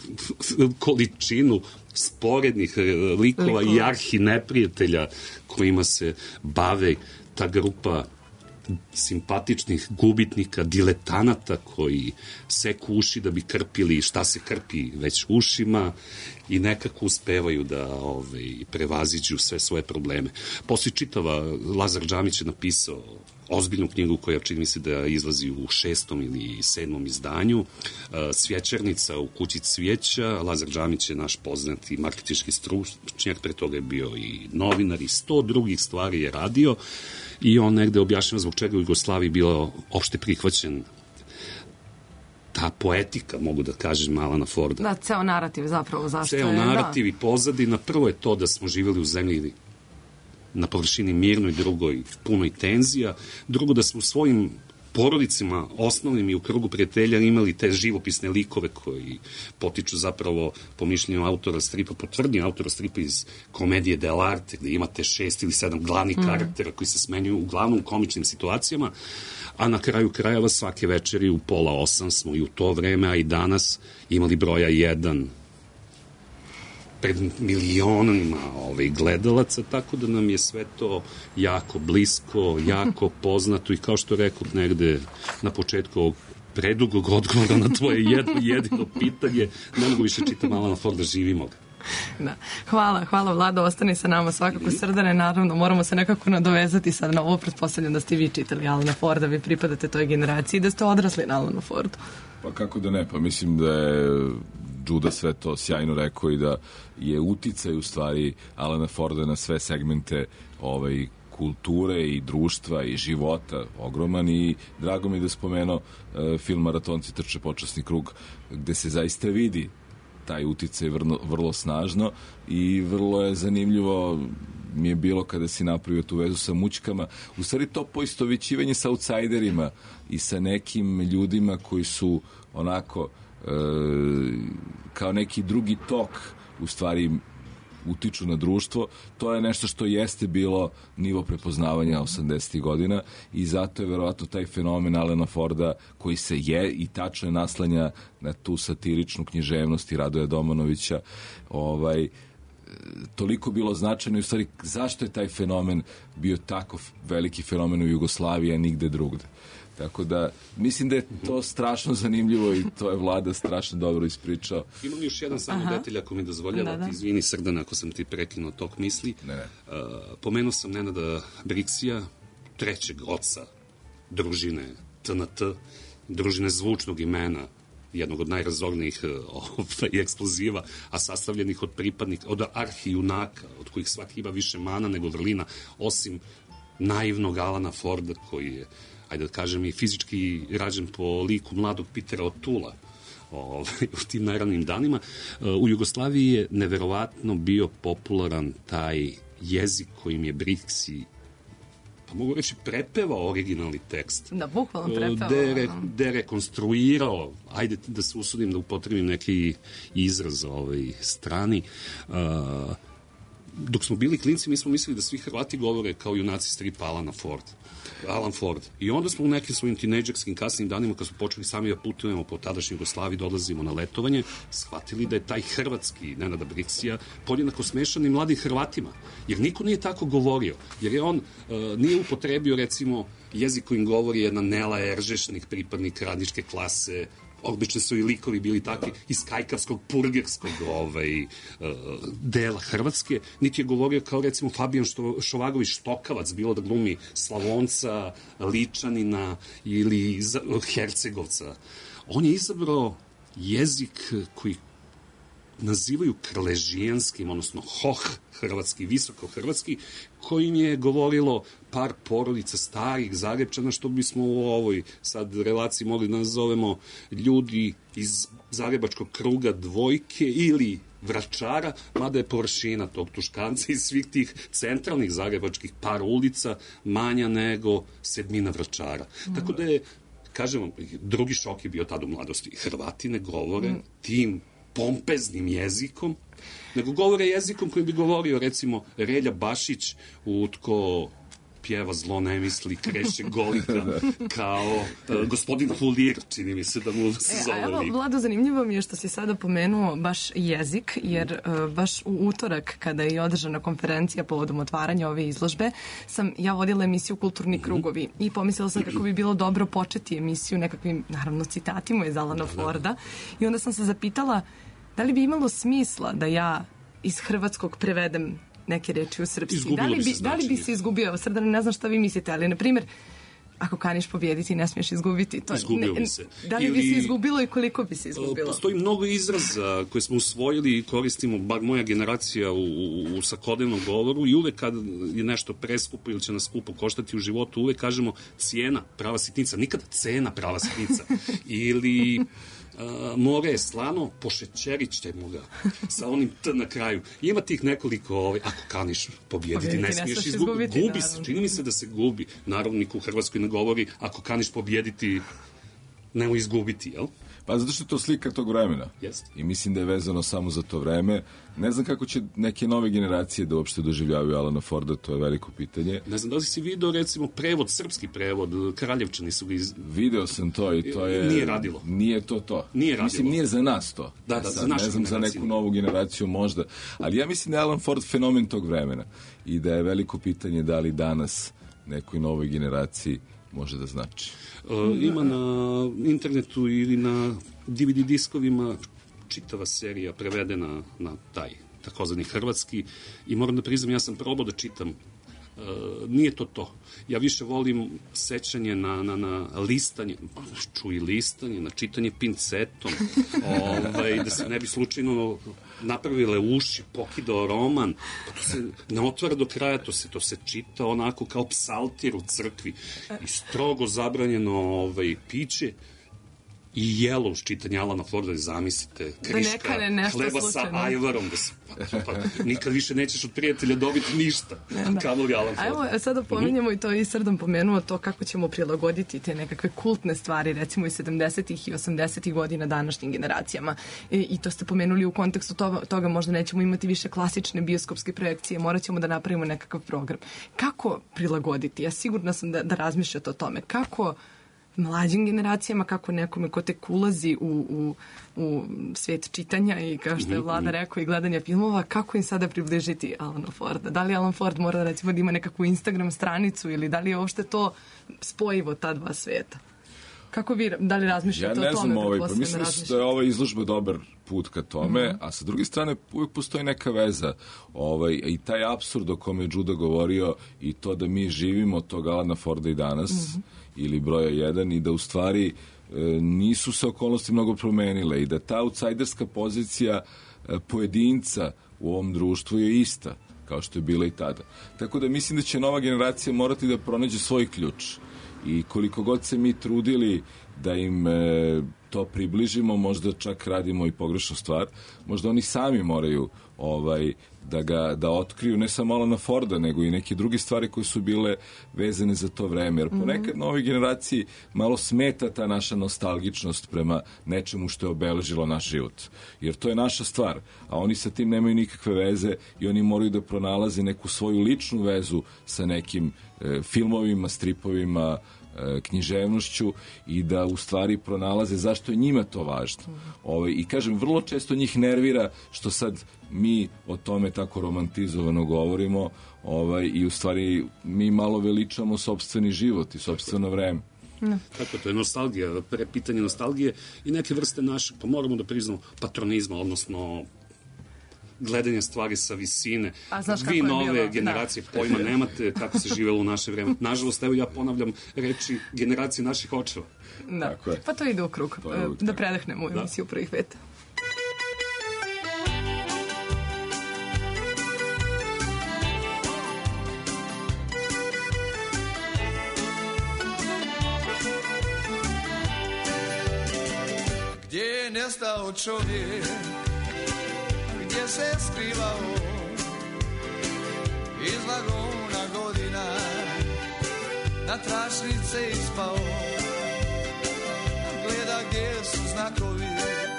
Speaker 14: količinu sporednih likova i arhi neprijatelja kojima se bave ta grupa simpatičnih gubitnika, diletanata koji seku uši da bi krpili šta se krpi već ušima i nekako uspevaju da ovaj, prevaziđu sve svoje probleme. Poslije čitava, Lazar Džamić je napisao ozbiljnu knjigu koja čini mi se da izlazi u šestom ili sedmom izdanju, Svjećernica u kući cvijeća. Lazar Džamić je naš poznati marketinški stručnjak, pre toga je bio i novinar i sto drugih stvari je radio i on negde objašnjava zbog čega u Jugoslaviji bilo opšte prihvaćen ta poetika, mogu da kažem, Alana Forda.
Speaker 1: Da, ceo narativ zapravo, zašto je,
Speaker 14: ceo narativ da. I pozadina. Prvo je to da smo živjeli u zemlji na površini mirnoj, drugoj punoj tenzija, drugo da smo u svojim porodicima osnovnim i u krugu prijatelja imali te živopisne likove koji potiču zapravo po mišljenju autora stripa, potvrdi autora stripa iz komedije dell'arte, gde imate šest ili sedam glavnih mm. karaktera koji se smenjuju uglavnom u komičnim situacijama, a na kraju krajeva svake večeri u pola osam smo i u to vreme, a i danas imali broja jedan pred milionima ovaj, gledalaca, tako da nam je sve to jako blisko, jako poznato i kao što rekao negde na početku ovog predugog odgovora na tvoje jedno jedino pitanje, ne mogu više čitam Alana Forda, živimo ga.
Speaker 1: Da. Hvala, hvala Vlado, ostani sa nama svakako Srdane, naravno moramo se nekako nadovezati sad na ovo, pretpostavljam da ste vi čitali Alana Forda, vi pripadate toj generaciji, da ste odrasli na Alanu Fordu.
Speaker 6: Pa kako da ne, pa mislim da je Đuda sve to sjajno rekao i da je uticaj u stvari Alana Forda na sve segmente ovaj, kulture i društva i života ogroman i drago mi je da spomenuo uh, film Maratonci trče počasni krug gde se zaista vidi taj uticaj vrlo, vrlo snažno i vrlo je zanimljivo mi je bilo kada si napravio tu vezu sa mućkama. U stvari to poistovećivanje sa outsiderima i sa nekim ljudima koji su onako e, kao neki drugi tok u stvari utiču na društvo, to je nešto što jeste bilo nivo prepoznavanja osamdesetih godina i zato je verovatno taj fenomen Alana Forda koji se je i tačno je naslanja na tu satiričnu književnost i Radoja Domanovića ovaj, toliko bilo značajno i u stvari zašto je taj fenomen bio tako veliki fenomen u Jugoslaviji, a nigde drugde. Tako da, mislim da je to strašno zanimljivo i to je Vlada strašno dobro ispričao.
Speaker 14: Imam još jedan samo
Speaker 1: Aha.
Speaker 14: detalj, ako mi dozvoljava,
Speaker 1: Da, da.
Speaker 14: ti izvini Srdana ako sam ti prekinuo tok misli.
Speaker 6: Ne, ne.
Speaker 14: Uh, pomenuo sam Nenada Briksija, trećeg oca družine T N T, družine zvučnog imena, jednog od najrazornijih ovaj, eksploziva, a sastavljenih od pripadnika, od arhijunaka, od kojih svaki ima više mana nego vrlina, osim naivnog Alana Forda, koji je, ajde da kažem, i fizički rađen po liku mladog Pitera O'Toola ovaj, u tim najranijim danima. U Jugoslaviji je neverovatno bio popularan taj jezik kojim je Briksi, pa mogu reći, prepevao originalni tekst.
Speaker 1: Da, bukvalno prepevao.
Speaker 14: Dere, derekonstruirao, ajde da se usudim da upotrebim neki izraz ovaj, strani. Uh, dok smo bili klinci, mi smo mislili da svi Hrvati govore kao junaci stripa Alana Ford. Alan Ford. I onda smo u nekim svojim tinejdžerskim kasnim danima, kad smo počeli sami da putujemo po tadašnjoj Jugoslaviji, dolazimo na letovanje, shvatili da je taj hrvatski Nenada Briksija podjednako smešan i mladim Hrvatima. Jer niko nije tako govorio. Jer je on uh, nije upotrebio, recimo, jezik kojim govori jedna Nela Eržešnik, pripadnik radničke klase, obično su i likovi bili takvi iz kajkavskog, purgerskog ovaj, uh, dela Hrvatske, niti je govorio kao recimo Fabijan Što, Šovagović Štokavac, bilo da glumi Slavonca, Ličanina ili Hercegovca. On je izabrao jezik koji nazivaju krležijanskim, odnosno hoh hrvatski, visoko hrvatski, kojim je govorilo par porodica starih Zagrepčana, što bismo u ovoj sad relaciji mogli da nazovemo ljudi iz zagrebačkog kruga dvojke ili Vračara, mada je površina tog Tuškanca i svih tih centralnih zagrebačkih par ulica manja nego sedmina Vračara. Mm. Tako da je, kažem vam, drugi šok je bio tad u mladosti. Hrvati ne govore mm. tim pompeznim jezikom, nego govore jezikom koji bi govorio, recimo, Relja Bašić u Tko pjeva zlo ne misli, kreše golika, kao uh, gospodin Fulir, čini mi se da mu se
Speaker 1: e,
Speaker 14: zove.
Speaker 1: A evo, Vlado, zanimljivo mi je što si sada pomenuo baš jezik, jer uh, baš u utorak, kada je održana konferencija povodom otvaranja ove izložbe, sam ja vodila emisiju Kulturni krugovi i pomislila sam kako bi bilo dobro početi emisiju nekakvim, naravno, citatima iz Alana Forda i onda sam se zapitala da li bi imalo smisla da ja iz hrvatskog prevedem neke reči u srpski.
Speaker 14: Izgubilo
Speaker 1: da li
Speaker 14: bi
Speaker 1: bi,
Speaker 14: se
Speaker 1: da li bi
Speaker 14: značenje.
Speaker 1: se izgubio? Srdane, ne znam šta vi mislite, ali, na primjer, ako kaniš pobijediti, ne smiješ izgubiti. To,
Speaker 14: Izgubio
Speaker 1: ne,
Speaker 14: bi se.
Speaker 1: Da li
Speaker 14: Ili,
Speaker 1: bi se izgubilo i koliko bi se izgubilo?
Speaker 14: Postoji mnogo izraza koje smo usvojili i koristimo, bar moja generacija, u, u, u svakodnevnom govoru i uvek kad je nešto preskupo ili će nas skupo koštati u životu, uvek kažemo cijena, prava sitnica, nikad cena, prava sitnica. Ili Uh, more je slano, pošećerit ćemo ga sa onim t na kraju. Ima tih nekoliko, ovaj, ako kaniš pobijediti, ne smiješ izgubiti. Gubi se, čini mi se da se gubi. Naravno, niko u Hrvatskoj ne govori, ako kaniš pobijediti, nemoj izgubiti, jel?
Speaker 6: Pa zato što je to slika tog vremena.
Speaker 14: Yes.
Speaker 6: I mislim da je vezano samo za to vreme. Ne znam kako će neke nove generacije da uopšte doživljavaju Alana Forda, to je veliko pitanje.
Speaker 14: Ne znam da li si video, recimo, prevod, srpski prevod, Kraljevčani su ga iz...
Speaker 6: Video sam to i to je...
Speaker 14: Nije radilo.
Speaker 6: Nije to to.
Speaker 14: Nije radilo.
Speaker 6: Mislim, nije za nas to.
Speaker 14: Da, da,
Speaker 6: sad,
Speaker 14: za našu
Speaker 6: ne znam,
Speaker 14: generaciju.
Speaker 6: za neku novu generaciju možda. Ali ja mislim da je Alan Ford fenomen tog vremena. I da je veliko pitanje da li danas nekoj novoj generaciji može da znači.
Speaker 14: Uh, ima na internetu ili na D V D diskovima čitava serija prevedena na taj takozvani hrvatski i moram da priznam, ja sam probao da čitam nije to to. Ja više volim sećanje na, na, na listanje, čuj listanje, na čitanje pincetom, ovaj, da se ne bi slučajno napravile uši, pokidao roman, pa to se ne otvara do kraja, to se, to se čita onako kao psaltir u crkvi i strogo zabranjeno ovaj, piće i jelo uz čitanje Alana Forda, zamislite, kriška, hleba sa ajvarom, da se, pa, pa, nikad više nećeš od prijatelja dobiti ništa, da. Kamoli Alan Ford.
Speaker 1: A evo, sada pominjemo i to i Srdan pomenuo to kako ćemo prilagoditi te nekakve kultne stvari, recimo iz sedamdesetih i osamdesetih godina današnjim generacijama. I, i to ste pomenuli u kontekstu toga, toga možda nećemo imati više klasične bioskopske projekcije, morat ćemo da napravimo nekakav program. Kako prilagoditi? Ja sigurna sam da, da razmišljate o tome. Kako mlađim generacijama, kako nekome ko tek ulazi u, u, u svijet čitanja i kao što je Vlada rekao i gledanja filmova, kako im sada približiti Alana Forda? Da li Alan Ford mora recimo da ima nekakvu Instagram stranicu ili da li je uopšte to spojivo ta dva sveta? Kako vi, da li razmišljate o tome?
Speaker 6: Ja ne znam, ovaj, pa mislim da je ova izložba dobar put ka tome, mm-hmm. a sa druge strane uvijek postoji neka veza ovaj, i taj apsurd o kome je Đuda govorio i to da mi živimo od tog Alana Forda i danas, mm-hmm. ili broja jedan, i da u stvari e, nisu se okolnosti mnogo promenile i da ta outsiderska pozicija e, pojedinca u ovom društvu je ista kao što je bila i tada. Tako da mislim da će nova generacija morati da pronađe svoj ključ i koliko god se mi trudili da im e, to približimo, možda čak radimo i pogrešnu stvar, možda oni sami moraju ovaj, da ga da otkriju ne samo Alana Forda, nego i neke druge stvari koje su bile vezane za to vreme. Jer ponekad mm-hmm. novoj generaciji malo smeta ta naša nostalgičnost prema nečemu što je obeležilo naš život. Jer to je naša stvar, a oni sa tim nemaju nikakve veze i oni moraju da pronalaze neku svoju ličnu vezu sa nekim e, filmovima, stripovima, književnošću i da u stvari pronalaze zašto je njima to važno. Ovaj, i kažem, vrlo često njih nervira što sad mi o tome tako romantizovano govorimo ovaj, i u stvari mi malo veličamo sopstveni život i sopstveno vreme.
Speaker 14: No. Tako, to je nostalgija, pre pitanje nostalgije i neke vrste našeg, pa moramo da priznamo, patronizma, odnosno gledanje stvari sa visine. Vi nove bilo? generacije da. pojma nemate kako se živelo u naše vreme. Nažalost, evo ja ponavljam reči generacije naših očeva.
Speaker 1: Da. Pa to ide u krug. Da, da predahnemo u emisiju da. Prvih pet.
Speaker 7: Gdje je nestao čovjek, gdje se skrivao iz vagona godina, na tračnice ispao, gleda gdje su znakovi,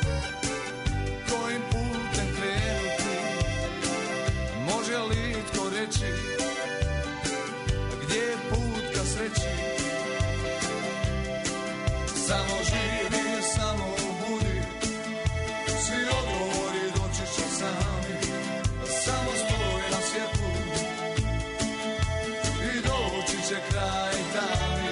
Speaker 7: kojim putem krenuti, može li tko reći, gdje je put ka sreći, samo živi, samo budi, svi odgovori doći će sami, samo stoj na svjetlu i doći će kraj tami.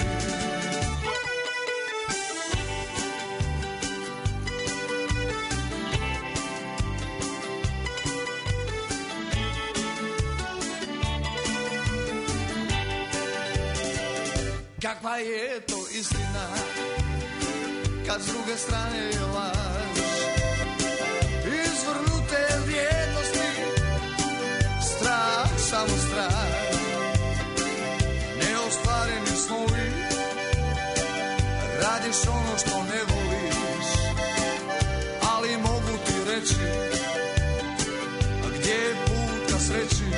Speaker 7: Kakva je to istina, kad s druge strane je laž, izvrnute vrijednosti, strah, samo strah, neostvareni snovi, radiš ono što ne voliš, ali mogu ti reći, gdje je put ka sreći,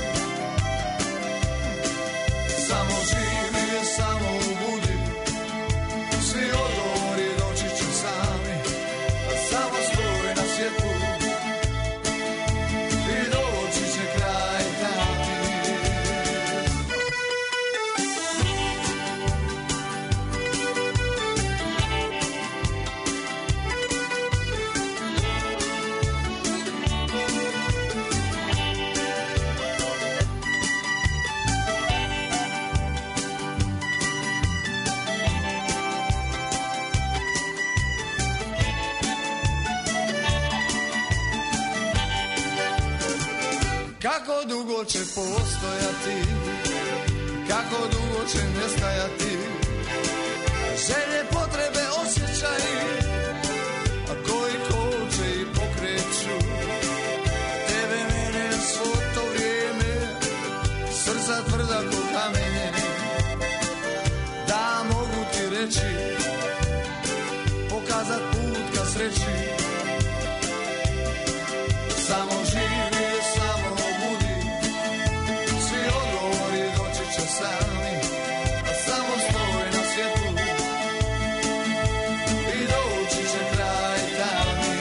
Speaker 7: samo živi, samo budi, svi odgovori doći će sami, samo stoj na svjetlu i doći će kraj tami. Kako dugo će postojati kako dugo će nestajati želje, potrebe, osjećaji, a koji koče i pokreću tebe, mene, svo to vrijeme, srca tvrda ko kamenje. Da mogu ti reći, pokazat put ka sreći, samo živi, samo budi, svi odgovori doći će sami, a samo stoj na svjetlu i doći će kraj tami.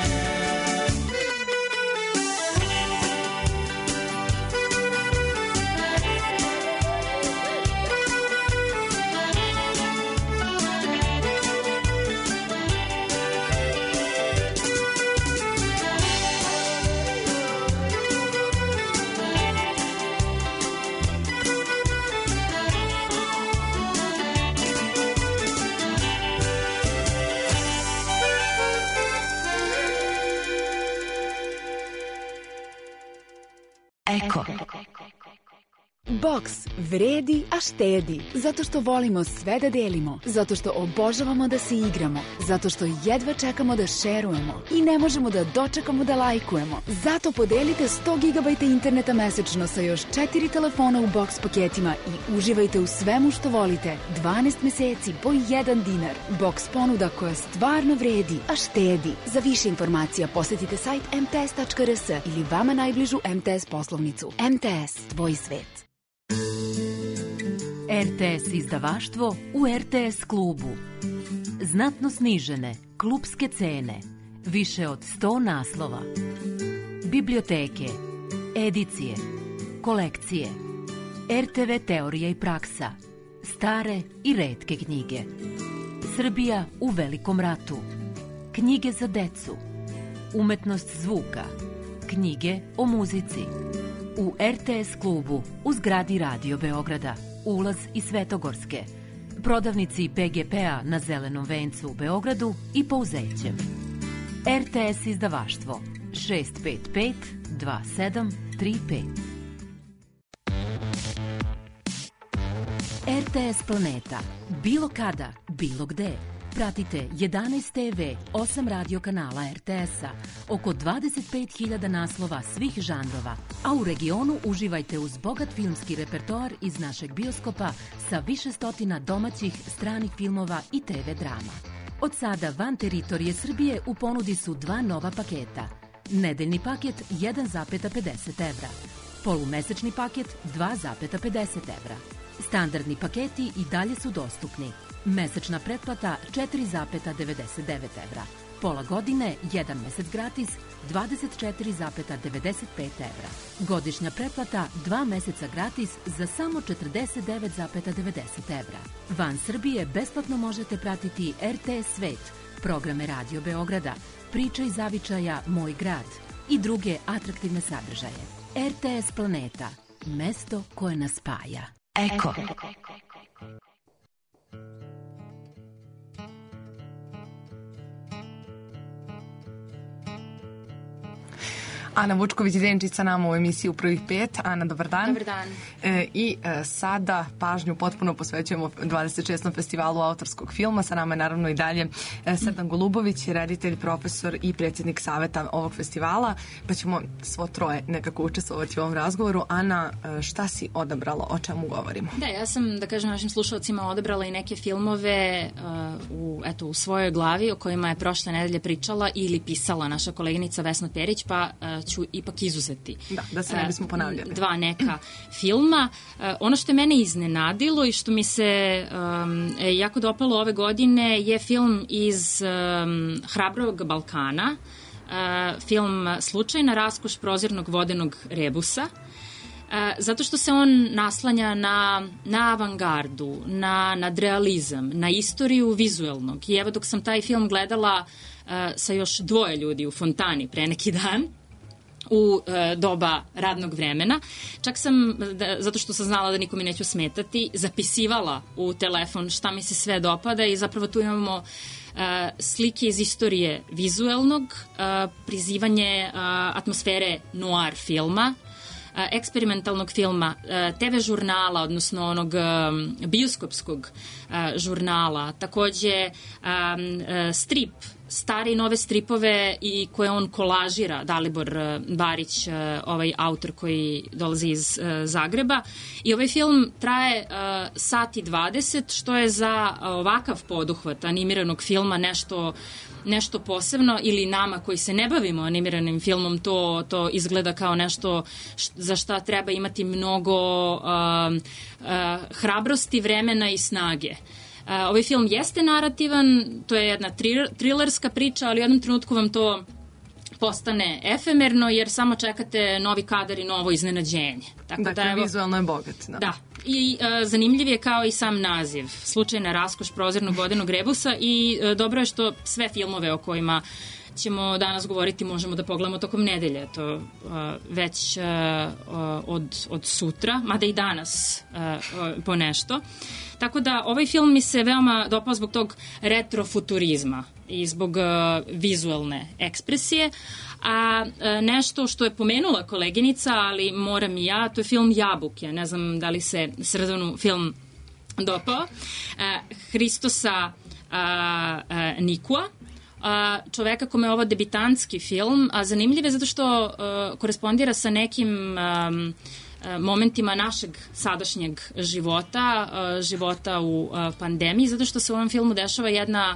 Speaker 15: Eko. Boks vredi, a štedi. Zato što volimo sve da delimo. Zato što obožavamo da se igramo. Zato što jedva čekamo da šerujemo. I ne možemo da dočekamo da lajkujemo. Zato podelite sto gigabajta interneta mesečno sa još četiri telefona u boks paketima i uživajte u svemu što volite. dvanaest meseci po jedan dinar. Boks ponuda koja stvarno vredi, a štedi. Za više informacija posetite sajt em te es tačka er es ili vama najbližu em te es poslovnicu. em te es, tvoj svet.
Speaker 3: er te es izdavaštvo u er te es klubu. Znatno snižene klubske cene. Više od sto naslova. Biblioteke, edicije, kolekcije, er te ve teorija i praksa, stare i retke knjige. Srbija u velikom ratu. Knjige za decu. Umetnost zvuka. Knjige o muzici. U er te es klubu u zgradi Radio Beograda. Ulaz iz Svetogorske. Prodavnici pe ge pe-a na Zelenom vencu u Beogradu i Pouzećem. er te es izdavaštvo šest pet pet dva sedam tri pet. er te es Planeta. Bilo kada, bilo gde. Pratite jedanaest te ve, osam radio kanala er te es-a, oko dvadeset pet hiljada naslova svih žanrova, a u regionu uživajte uz bogat filmski repertoar iz našeg bioskopa sa više stotina domaćih, stranih filmova i te ve drama. Od sada van teritorije Srbije u ponudi su dva nova paketa. Nedeljni paket jedan zarez pedeset evra, polumesečni paket dva zarez pedeset evra. Standardni paketi i dalje su dostupni. Mesečna pretplata četiri zarez devedeset devet evra. Pola godine, jedan mesec gratis, dvadeset četiri zarez devedeset pet evra. Godišnja pretplata, dva meseca gratis za samo četrdeset devet zarez devedeset evra. Van Srbije besplatno možete pratiti er te es Svet, programe Radio Beograda, Priča iz zavičaja Moj grad i druge atraktivne sadržaje. er te es Planeta, mesto koje nas spaja.
Speaker 15: Eko.
Speaker 1: Ana Vučković-Denčić sa nama u emisiji U prvih pet. Ana, dobar dan.
Speaker 16: Dobar dan.
Speaker 1: E, I e, sada pažnju potpuno posvećujemo dvadeset šestom festivalu autorskog filma. Sa nama je naravno i dalje e, Srdan Golubović, reditelj, profesor i predsjednik saveta ovog festivala. Pa ćemo svo troje nekako učestvovati u ovom razgovoru. Ana, e, šta si odabrala, o čemu govorimo?
Speaker 16: Da, ja sam, da kažem, našim slušalcima odabrala i neke filmove uh, u, eto, u svojoj glavi o kojima je prošle nedelje pričala ili pisala naša koleginica Vesna Perić, pa uh, ću ipak izuzeti.
Speaker 1: Da, da se ne bismo ponavljali.
Speaker 16: Dva neka filma. Ono što je mene iznenadilo i što mi se um, jako dopalo ove godine je film iz um, Hrabrovog Balkana, uh, film Slučajna raskoš prozirnog vodenog rebusa. Uh, zato što se on naslanja na, na avangardu, na nadrealizam, na istoriju vizuelnog. I evo dok sam taj film gledala uh, sa još dvoje ljudi u fontani pre neki dan, u e, doba radnog vremena. Čak sam, da, zato što sam znala da nikom mi neću smetati, zapisivala u telefon šta mi se sve dopada i zapravo tu imamo e, slike iz istorije vizuelnog, e, prizivanje e, atmosfere noir filma, a, eksperimentalnog filma, a, te ve žurnala, odnosno onog a, bioskopskog a, žurnala, takođe a, a, strip, stare i nove stripove i koje on kolažira, Dalibor a, Barić, a, ovaj autor koji dolazi iz a, Zagreba. I ovaj film traje a, sat i dvadeset, što je za ovakav poduhvat animiranog filma nešto nešto posebno, ili nama koji se ne bavimo animiranim filmom to, to izgleda kao nešto š, za šta treba imati mnogo uh, uh, hrabrosti, vremena i snage. Uh, ovaj film jeste narativan, to je jedna tri, trilerska priča, ali u jednom trenutku vam to postane efemerno jer samo čekate novi kadar i novo iznenađenje.
Speaker 1: Tako dakle, da, evo, vizualno je bogat. Da.
Speaker 16: Da. I e, zanimljiv je kao i sam naziv. Slučajna raskoš prozirnog vodenog rebusa i e, dobro je što sve filmove o kojima ćemo danas govoriti možemo da pogledamo tokom nedelje. To e, već e, od, od sutra, mada i danas e, po nešto. Tako da ovaj film mi se veoma dopao zbog tog retrofuturizma i zbog uh, vizualne ekspresije. A uh, nešto što je pomenula koleginica, ali moram i ja, to je film Jabuke. Ne znam da li se Srdanu film dopao. Uh, Hristosa uh, uh, Nikua, uh, čoveka kome je ovo debitanski film, a zanimljiv je zato što uh, korespondira sa nekim um, momentima našeg sadašnjeg života, života u pandemiji, zato što se u ovom filmu dešava jedna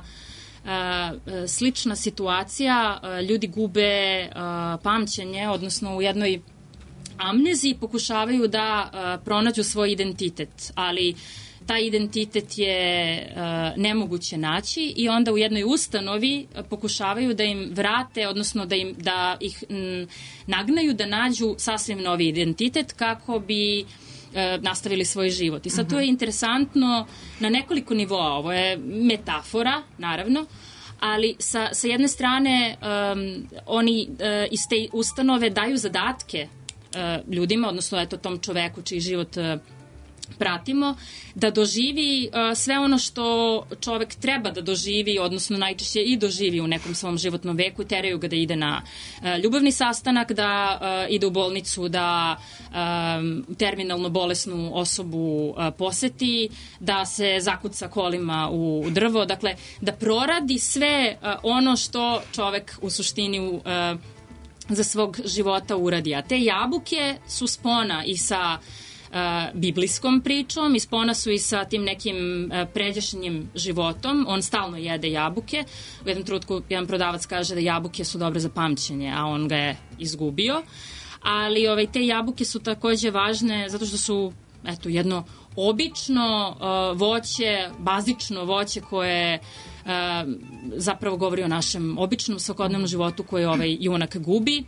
Speaker 16: slična situacija, ljudi gube pamćenje, odnosno u jednoj amneziji pokušavaju da pronađu svoj identitet, ali taj identitet je uh, nemoguće naći i onda u jednoj ustanovi pokušavaju da im vrate, odnosno da, im, da ih m, nagnaju da nađu sasvim novi identitet kako bi uh, nastavili svoj život. I sad to je interesantno na nekoliko nivoa. Ovo je metafora, naravno, ali sa, sa jedne strane um, oni uh, iz te ustanove daju zadatke uh, ljudima, odnosno eto tom čoveku čiji život uh, pratimo, da doživi uh, sve ono što čovek treba da doživi, odnosno najčešće i doživi u nekom svom životnom veku, teraju ga da ide na uh, ljubavni sastanak, da uh, ide u bolnicu, da um, terminalno bolesnu osobu uh, poseti, da se zakuca kolima u, u drvo, dakle, da proradi sve uh, ono što čovek u suštini u, uh, za svog života uradi. A te jabuke su spona i sa Uh, biblijskom pričom, ispona su i sa tim nekim uh, pređašnjim životom. On stalno jede jabuke. U jednom trenutku jedan prodavac kaže da jabuke su dobre za pamćenje, a on ga je izgubio. Ali ovaj, te jabuke su takođe važne zato što su eto, jedno obično uh, voće, bazično voće koje uh, zapravo govori o našem običnom svakodnevnom životu koje ovaj junak gubi.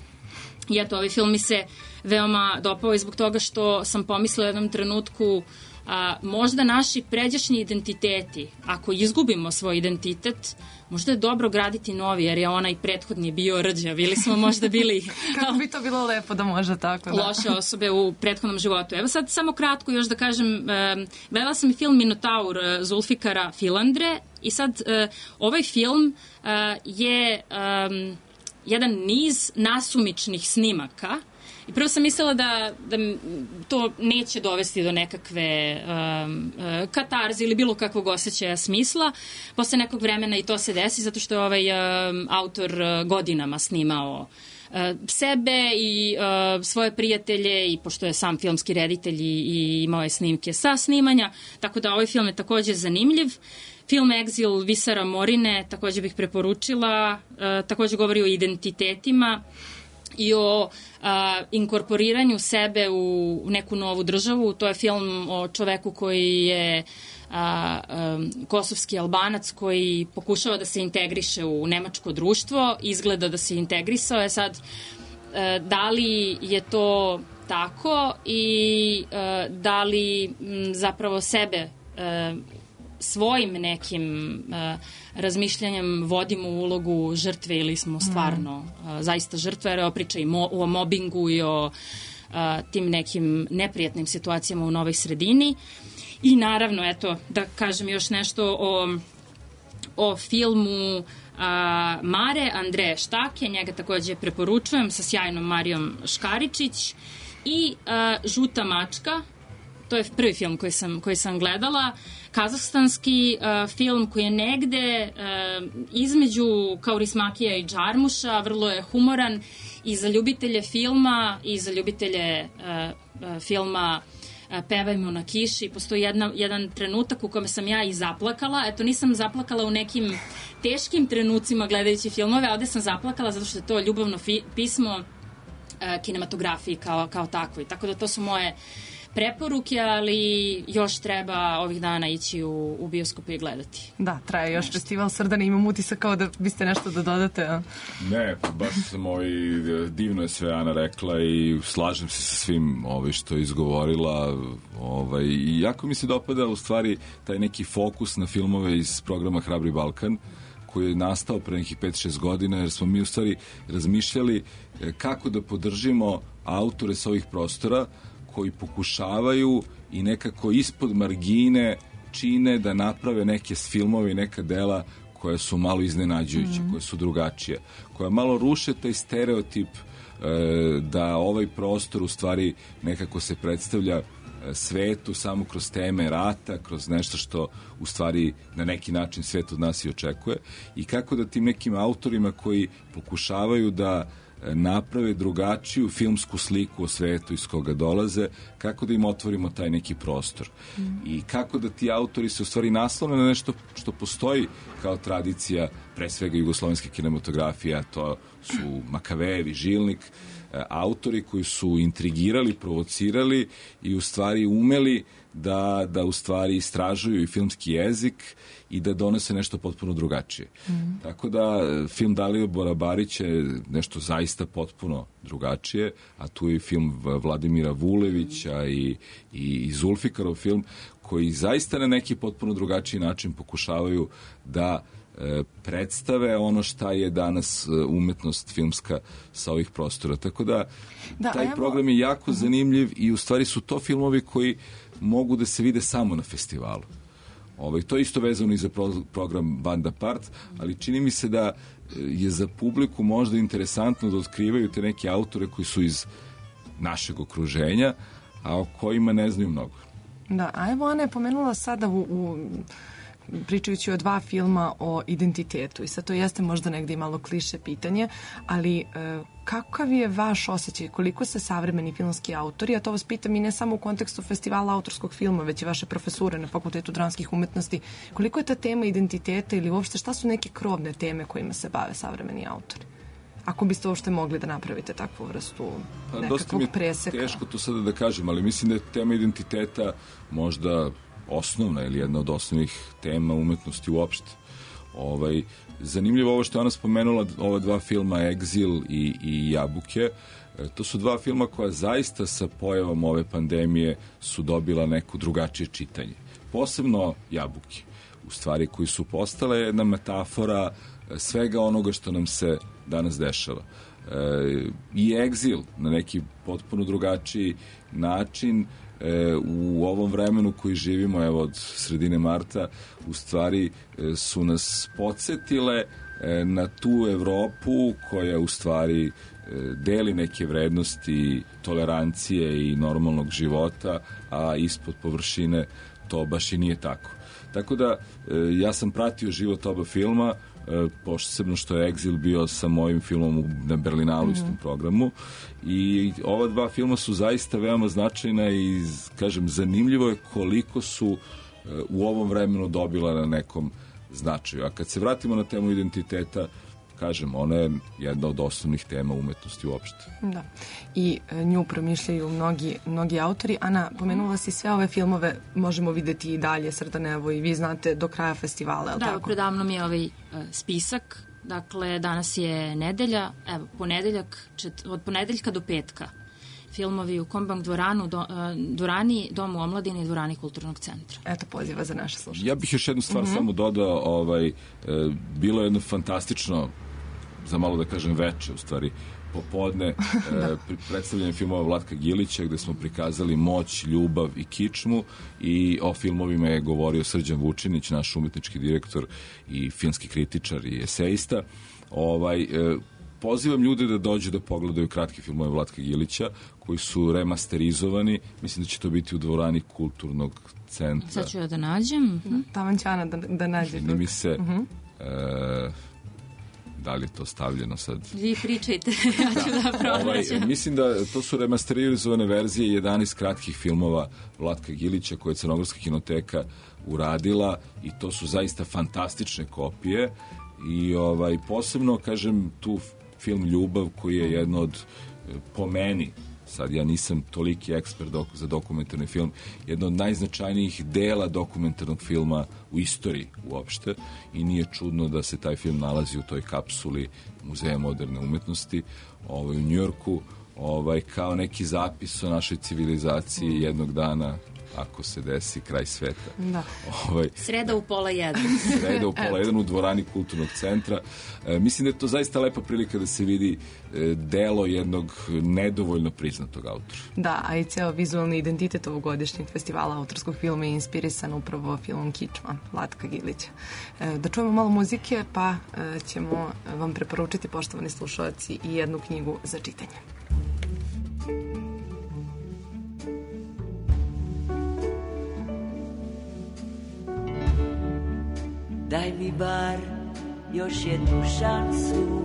Speaker 16: I eto, ovaj film mi se veoma dopao i zbog toga što sam pomislila u jednom trenutku a, možda naši pređašnji identiteti, ako izgubimo svoj identitet, možda je dobro graditi novi, jer je onaj prethodni bio rđav ili smo možda bili
Speaker 1: kako bi to bilo lepo da može tako, da.
Speaker 16: Loše osobe u prethodnom životu. Evo sad samo kratko još da kažem, um, gledala sam i film Minotaur uh, Zulfikara Filandre i sad uh, ovaj film uh, je um, jedan niz nasumičnih snimaka. I prvo sam mislila da, da to neće dovesti do nekakve um, katarze ili bilo kakvog osjećaja smisla. Posle nekog vremena i to se desi zato što je ovaj um, autor godinama snimao uh, sebe i uh, svoje prijatelje i pošto je sam filmski reditelj i, i imao je snimke sa snimanja, tako da ovaj film je takođe zanimljiv. Film Exil Visara Morine takođe bih preporučila, uh, takođe govori o identitetima i o uh, inkorporiranju sebe u neku novu državu. To je film o čoveku koji je uh, um, kosovski Albanac koji pokušava da se integriše u nemačko društvo, izgleda da se integrisao. Je sad, uh, da li je to tako i uh, da li m, zapravo sebe uh, svojim nekim uh, razmišljanjem vodimo u ulogu žrtve ili smo stvarno uh, zaista žrtve, jer je priča i mo, o mobingu i o uh, tim nekim neprijatnim situacijama u novoj sredini. I naravno, eto, da kažem još nešto o, o filmu uh, Mare Andreje Štake, njega takođe preporučujem sa sjajnom Marijom Škaričić. i uh, Žuta mačka, to je prvi film koji sam, koji sam gledala, kazahstanski uh, film koji je negde uh, između Kaurismakija i Džarmuša, vrlo je humoran i za ljubitelje filma i za ljubitelje uh, uh, filma uh, Pevajmo na kiši. Postoji jedna, jedan trenutak u kome sam ja i zaplakala. Eto, nisam zaplakala u nekim teškim trenucima gledajući filmove, a ovde sam zaplakala zato što je to ljubavno fi, pismo uh, kinematografiji kao, kao takvoj. Tako da to su moje preporuke, ali još treba ovih dana ići u, u bioskopu i gledati.
Speaker 1: Da, traje još festival Srdane, imam utisak kao da biste nešto da dodate, a?
Speaker 6: Ne, baš sam ovaj, divno je sve Ana rekla i slažem se sa svim ovaj, što je izgovorila, ovaj, i jako mi se dopada u stvari taj neki fokus na filmove iz programa Hrabri Balkan, koji je nastao pre nekih pet šest godina, jer smo mi u stvari razmišljali kako da podržimo autore sa ovih prostora koji pokušavaju i nekako ispod margine čine da naprave neke filmove i neka dela koja su malo iznenađujuće, mm. koje su drugačije, koja malo ruše taj stereotip e, da ovaj prostor u stvari nekako se predstavlja svetu samo kroz teme rata, kroz nešto što u stvari na neki način svet od nas i očekuje, i kako da tim nekim autorima koji pokušavaju da naprave drugačiju filmsku sliku o svetu iz koga dolaze, kako da im otvorimo taj neki prostor. Mm. I kako da ti autori se u stvari naslone na nešto što postoji kao tradicija, pre svega jugoslovenske kinematografije, a to su Makavejevi, Žilnik, autori koji su intrigirali, provocirali i u stvari umeli da, da u stvari istražuju i filmski jezik i da donose nešto potpuno drugačije. Mm. Tako da film Dalibora Barića je nešto zaista potpuno drugačije, a tu je i film Vladimira Vulevića i, i Zulfikarov film, koji zaista na neki potpuno drugačiji način pokušavaju da predstave ono šta je danas umetnost filmska sa ovih prostora. Tako da, da taj evo... program je jako zanimljiv i u stvari su to filmovi koji mogu da se vide samo na festivalu. Ovaj, to je isto vezano i za pro, program Band Apart, ali čini mi se da je za publiku možda interesantno da otkrivaju te neke autore koji su iz našeg okruženja, a o kojima ne znaju mnogo.
Speaker 1: Da, a evo Ana je pomenula sada u, u pričajući o dva filma o identitetu, i sad to jeste možda negde i malo kliše pitanje, ali e, kakav je vaš osjećaj, koliko se savremeni filmski autori, a to vas pitam i ne samo u kontekstu festivala autorskog filma, već i vaše profesure na Fakultetu dramskih umetnosti, koliko je ta tema identiteta ili uopšte šta su neke krovne teme kojima se bave savremeni autori? Ako biste uopšte mogli da napravite takvu vrstu
Speaker 6: pa,
Speaker 1: nekakvog preseka.
Speaker 6: Dosta mi je teško to sada da kažem, ali mislim da je tema identiteta možda osnovna ili jedna od osnovnih tema umetnosti uopšte. Ovaj, zanimljivo ovo što je ona spomenula, ova dva filma Egzil i, i Jabuke, e, to su dva filma koja zaista sa pojavom ove pandemije su dobila neku drugačije čitanje. Posebno Jabuke, u stvari koji su postale jedna metafora svega onoga što nam se danas dešava. E, I Egzil na neki potpuno drugačiji način E, u ovom vremenu koji živimo, evo od sredine marta, u stvari e, su nas podsjetile e, na tu Evropu koja u stvari e, deli neke vrednosti tolerancije i normalnog života, a ispod površine to baš i nije tako. Tako da e, ja sam pratio život oba filma, posebno što je Egzil bio sa mojim filmom na Berlinalu mm-hmm. istom programu, i ova dva filma su zaista veoma značajna i kažem, zanimljivo je koliko su u ovom vremenu dobila na nekom značaju. A kad se vratimo na temu identiteta, kažem, ona je jedna od osnovnih tema umetnosti uopšte.
Speaker 1: Da. I nju promišljaju mnogi, mnogi autori. Ana, pomenula si sve ove filmove, možemo videti i dalje, Srdanevo, i vi znate do kraja festivala, je li
Speaker 16: da,
Speaker 1: tako?
Speaker 16: Da, predavno mi je ovaj uh, spisak. Dakle, danas je nedelja, evo, ponedeljak, čet, od ponedeljka do petka. Filmovi u Kombank dvoranu, do, uh, dvorani, Domu omladine i dvorani Kulturnog centra.
Speaker 1: Eto poziva za naše slušalce.
Speaker 6: Ja bih još jednu stvar mm-hmm. samo dodao, ovaj, e, bilo je jedno fantastično, za malo da kažem veče, u stvari, popodne, e, predstavljanje filmova Vlatka Gilića, gde smo prikazali Moć, ljubav i kičmu, i o filmovima je govorio Srđan Vučinić, naš umetnički direktor i filmski kritičar i esejista. Ovaj, e, pozivam ljude da dođu da pogledaju kratke filmove Vlatka Gilića, koji su remasterizovani. Mislim da će to biti u dvorani Kulturnog centra.
Speaker 16: Sad ću ja da nađem.
Speaker 1: Da, taman će Ana da, da nađe.
Speaker 6: Čini mi se...
Speaker 1: Uh-huh.
Speaker 6: e, da li je to stavljeno sad?
Speaker 16: Vi pričajte, ja ću da pronađem.
Speaker 6: Ovaj, mislim da to su remasterizovane verzije jedanaest kratkih filmova Vlatka Gilića koje je Crnogorska kinoteka uradila i to su zaista fantastične kopije i ovaj, posebno, kažem, tu film Ljubav koji je jedno od, po meni, sad ja nisam toliki ekspert dok, za dokumentarni film, jedno od najznačajnijih dela dokumentarnog filma u istoriji uopšte i nije čudno da se taj film nalazi u toj kapsuli Muzeja moderne umetnosti ovaj, u Njujorku, ovaj, kao neki zapis o našoj civilizaciji jednog dana ako se desi kraj sveta.
Speaker 1: Da.
Speaker 6: Ovaj,
Speaker 16: Sreda u pola jedan.
Speaker 6: Sreda u pola jedan u dvorani Kulturnog centra. E, mislim da je to zaista lepa prilika da se vidi e, delo jednog nedovoljno priznatog autora.
Speaker 1: Da, a i ceo vizualni identitet ovogodišnjeg festivala autorskog filma je inspirisan upravo filmom Kičma Vlatka Gilića. E, da čujemo malo muzike, pa e, ćemo vam preporučiti, poštovani slušalci, i jednu knjigu za čitanje.
Speaker 17: Daj mi bar još jednu šansu,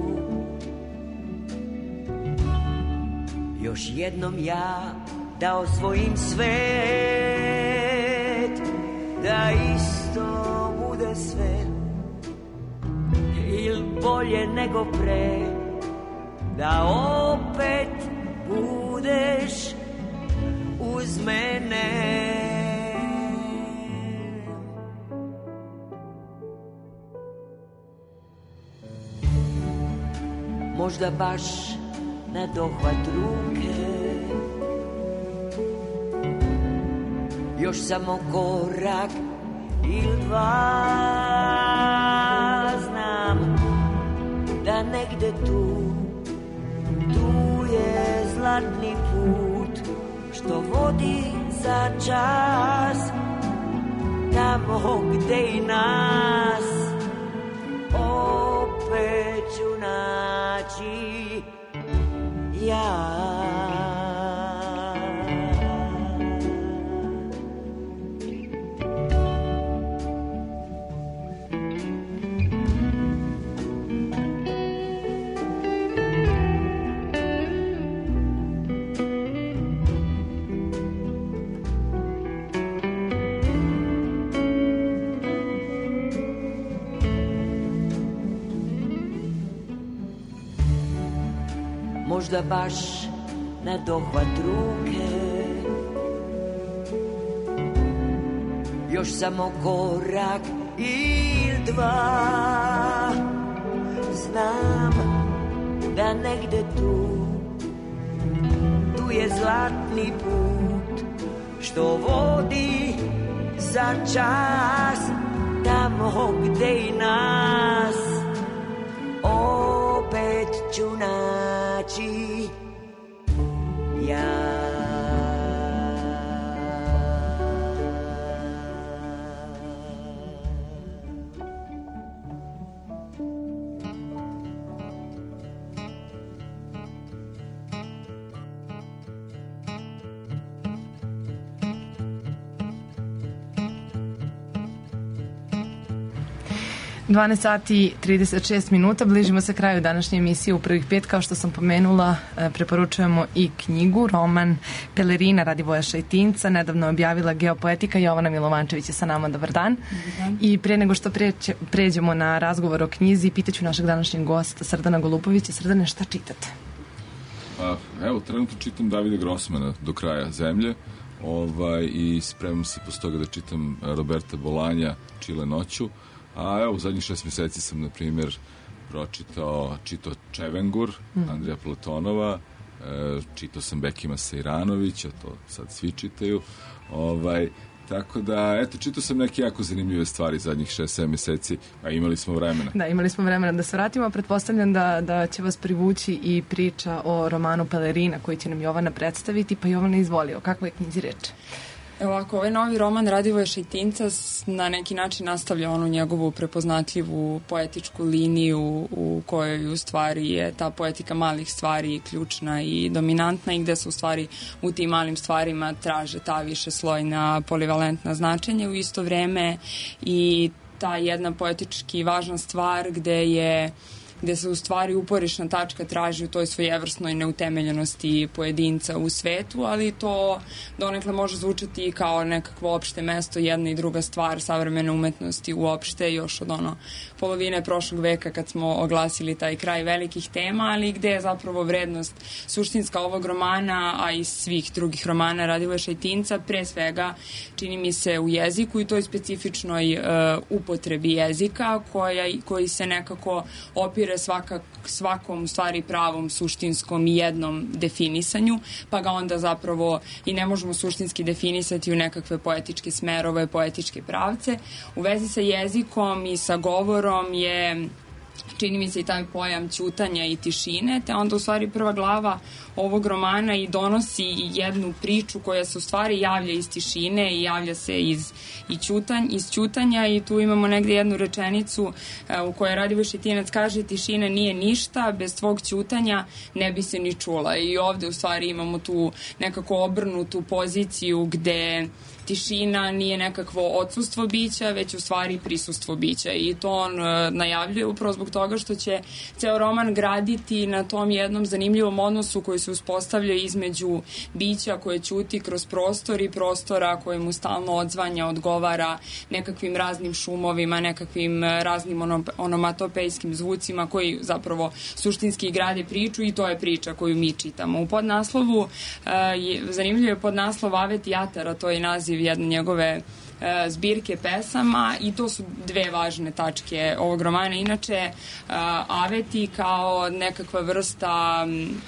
Speaker 17: još jednom ja da osvojim svet, da isto bude sve ili bolje nego pre, da opet budeš uz mene. Možda baš na dohvat ruke, još samo korak ili dva, znam da negde tu, tu je zlatni put što vodi za čas, tamo gde i nas opet ću naći ja. Možda baš na dohvat ruke, još samo korak ili dva, znam da negde tu, tu je zlatni put što vodi za čas, tamo gde i nas opet ću naći ja.
Speaker 1: dvanaest sati trideset šest minuta, bližimo se kraju današnje emisije u prvih pet. Kao što sam pomenula, preporučujemo i knjigu, roman Pelerina Radivoja Šajtinca, nedavno objavila Geopoetika. Jovana Milovančević je sa nama, dobar dan. dan. I pre nego što preće, pređemo na razgovor o knjizi, pitaću našeg današnjeg gosta Srdana Golubovića. Srdane, šta čitate?
Speaker 6: A, evo, trenutno čitam Davida Grossmana Do kraja zemlje, ovaj, i spremam se posle toga da čitam Roberta Bolanja Čile noću. A evo, u zadnjih šest mjeseci sam, na primjer, pročitao, čitao Čevengur, mm. Andrija Platonova, e, čitao sam Bekima Sejranovića, to sad svi čitaju, ovaj, tako da, eto, čitao sam neke jako zanimljive stvari zadnjih šest sedam mjeseci, a imali smo vremena.
Speaker 1: Da, imali smo vremena da se vratimo, pretpostavljam da, da će vas privući i priča o romanu Pelerina, koji će nam Jovana predstaviti, pa Jovana, izvoli, o kakvoj knjizi reč?
Speaker 18: Evo ovako, ovaj novi roman Radivoja Šajtinca s- na neki način nastavlja onu njegovu prepoznatljivu poetičku liniju u kojoj u stvari je ta poetika malih stvari ključna i dominantna i gde se u stvari u tim malim stvarima traže ta više slojna polivalentna značenja u isto vreme i ta jedna poetički važna stvar gde je gde se u stvari uporišna tačka traži u toj svojevrsnoj neutemeljenosti pojedinca u svetu, ali to donekle može zvučati kao nekakvo opšte mesto, jedna i druga stvar savremene umetnosti uopšte, još od ono polovine prošlog veka kad smo oglasili taj kraj velikih tema, ali gde je zapravo vrednost suštinska ovog romana, a i svih drugih romana Radivoja Šajtinca, pre svega čini mi se u jeziku i toj specifičnoj uh, upotrebi jezika koja, koji se nekako opire svaka, svakom stvari pravom, suštinskom i jednom definisanju, pa ga onda zapravo i ne možemo suštinski definisati u nekakve poetičke smerove, poetičke pravce. U vezi sa jezikom i sa govorom je čini mi se i taj pojam ćutanja i tišine, te onda u stvari prva glava ovog romana i donosi jednu priču koja se u stvari javlja iz tišine i javlja se iz, i ćutanj, iz ćutanja i tu imamo negde jednu rečenicu uh, u kojoj Radivoj Šajtinac kaže tišina nije ništa, bez tvog ćutanja ne bi se ni čula i ovde u stvari imamo tu nekako obrnutu poziciju gde tišina nije nekakvo odsustvo bića, već u stvari prisustvo bića i to on uh, najavljuje upravo zbog toga što će ceo roman graditi na tom jednom zanimljivom odnosu koji se uspostavlja između bića koje ćuti kroz prostor i prostora koje mu stalno odzvanja, odgovara nekakvim raznim šumovima, nekakvim raznim onom, onomatopejskim zvucima koji zapravo suštinski grade priču i to je priča koju mi čitamo. U podnaslovu uh, je, zanimljivo je podnaslov Avet Jatara, to je naziv jedne njegove zbirke pesama i to su dve važne tačke ovog romana. Inače, Aveti kao nekakva vrsta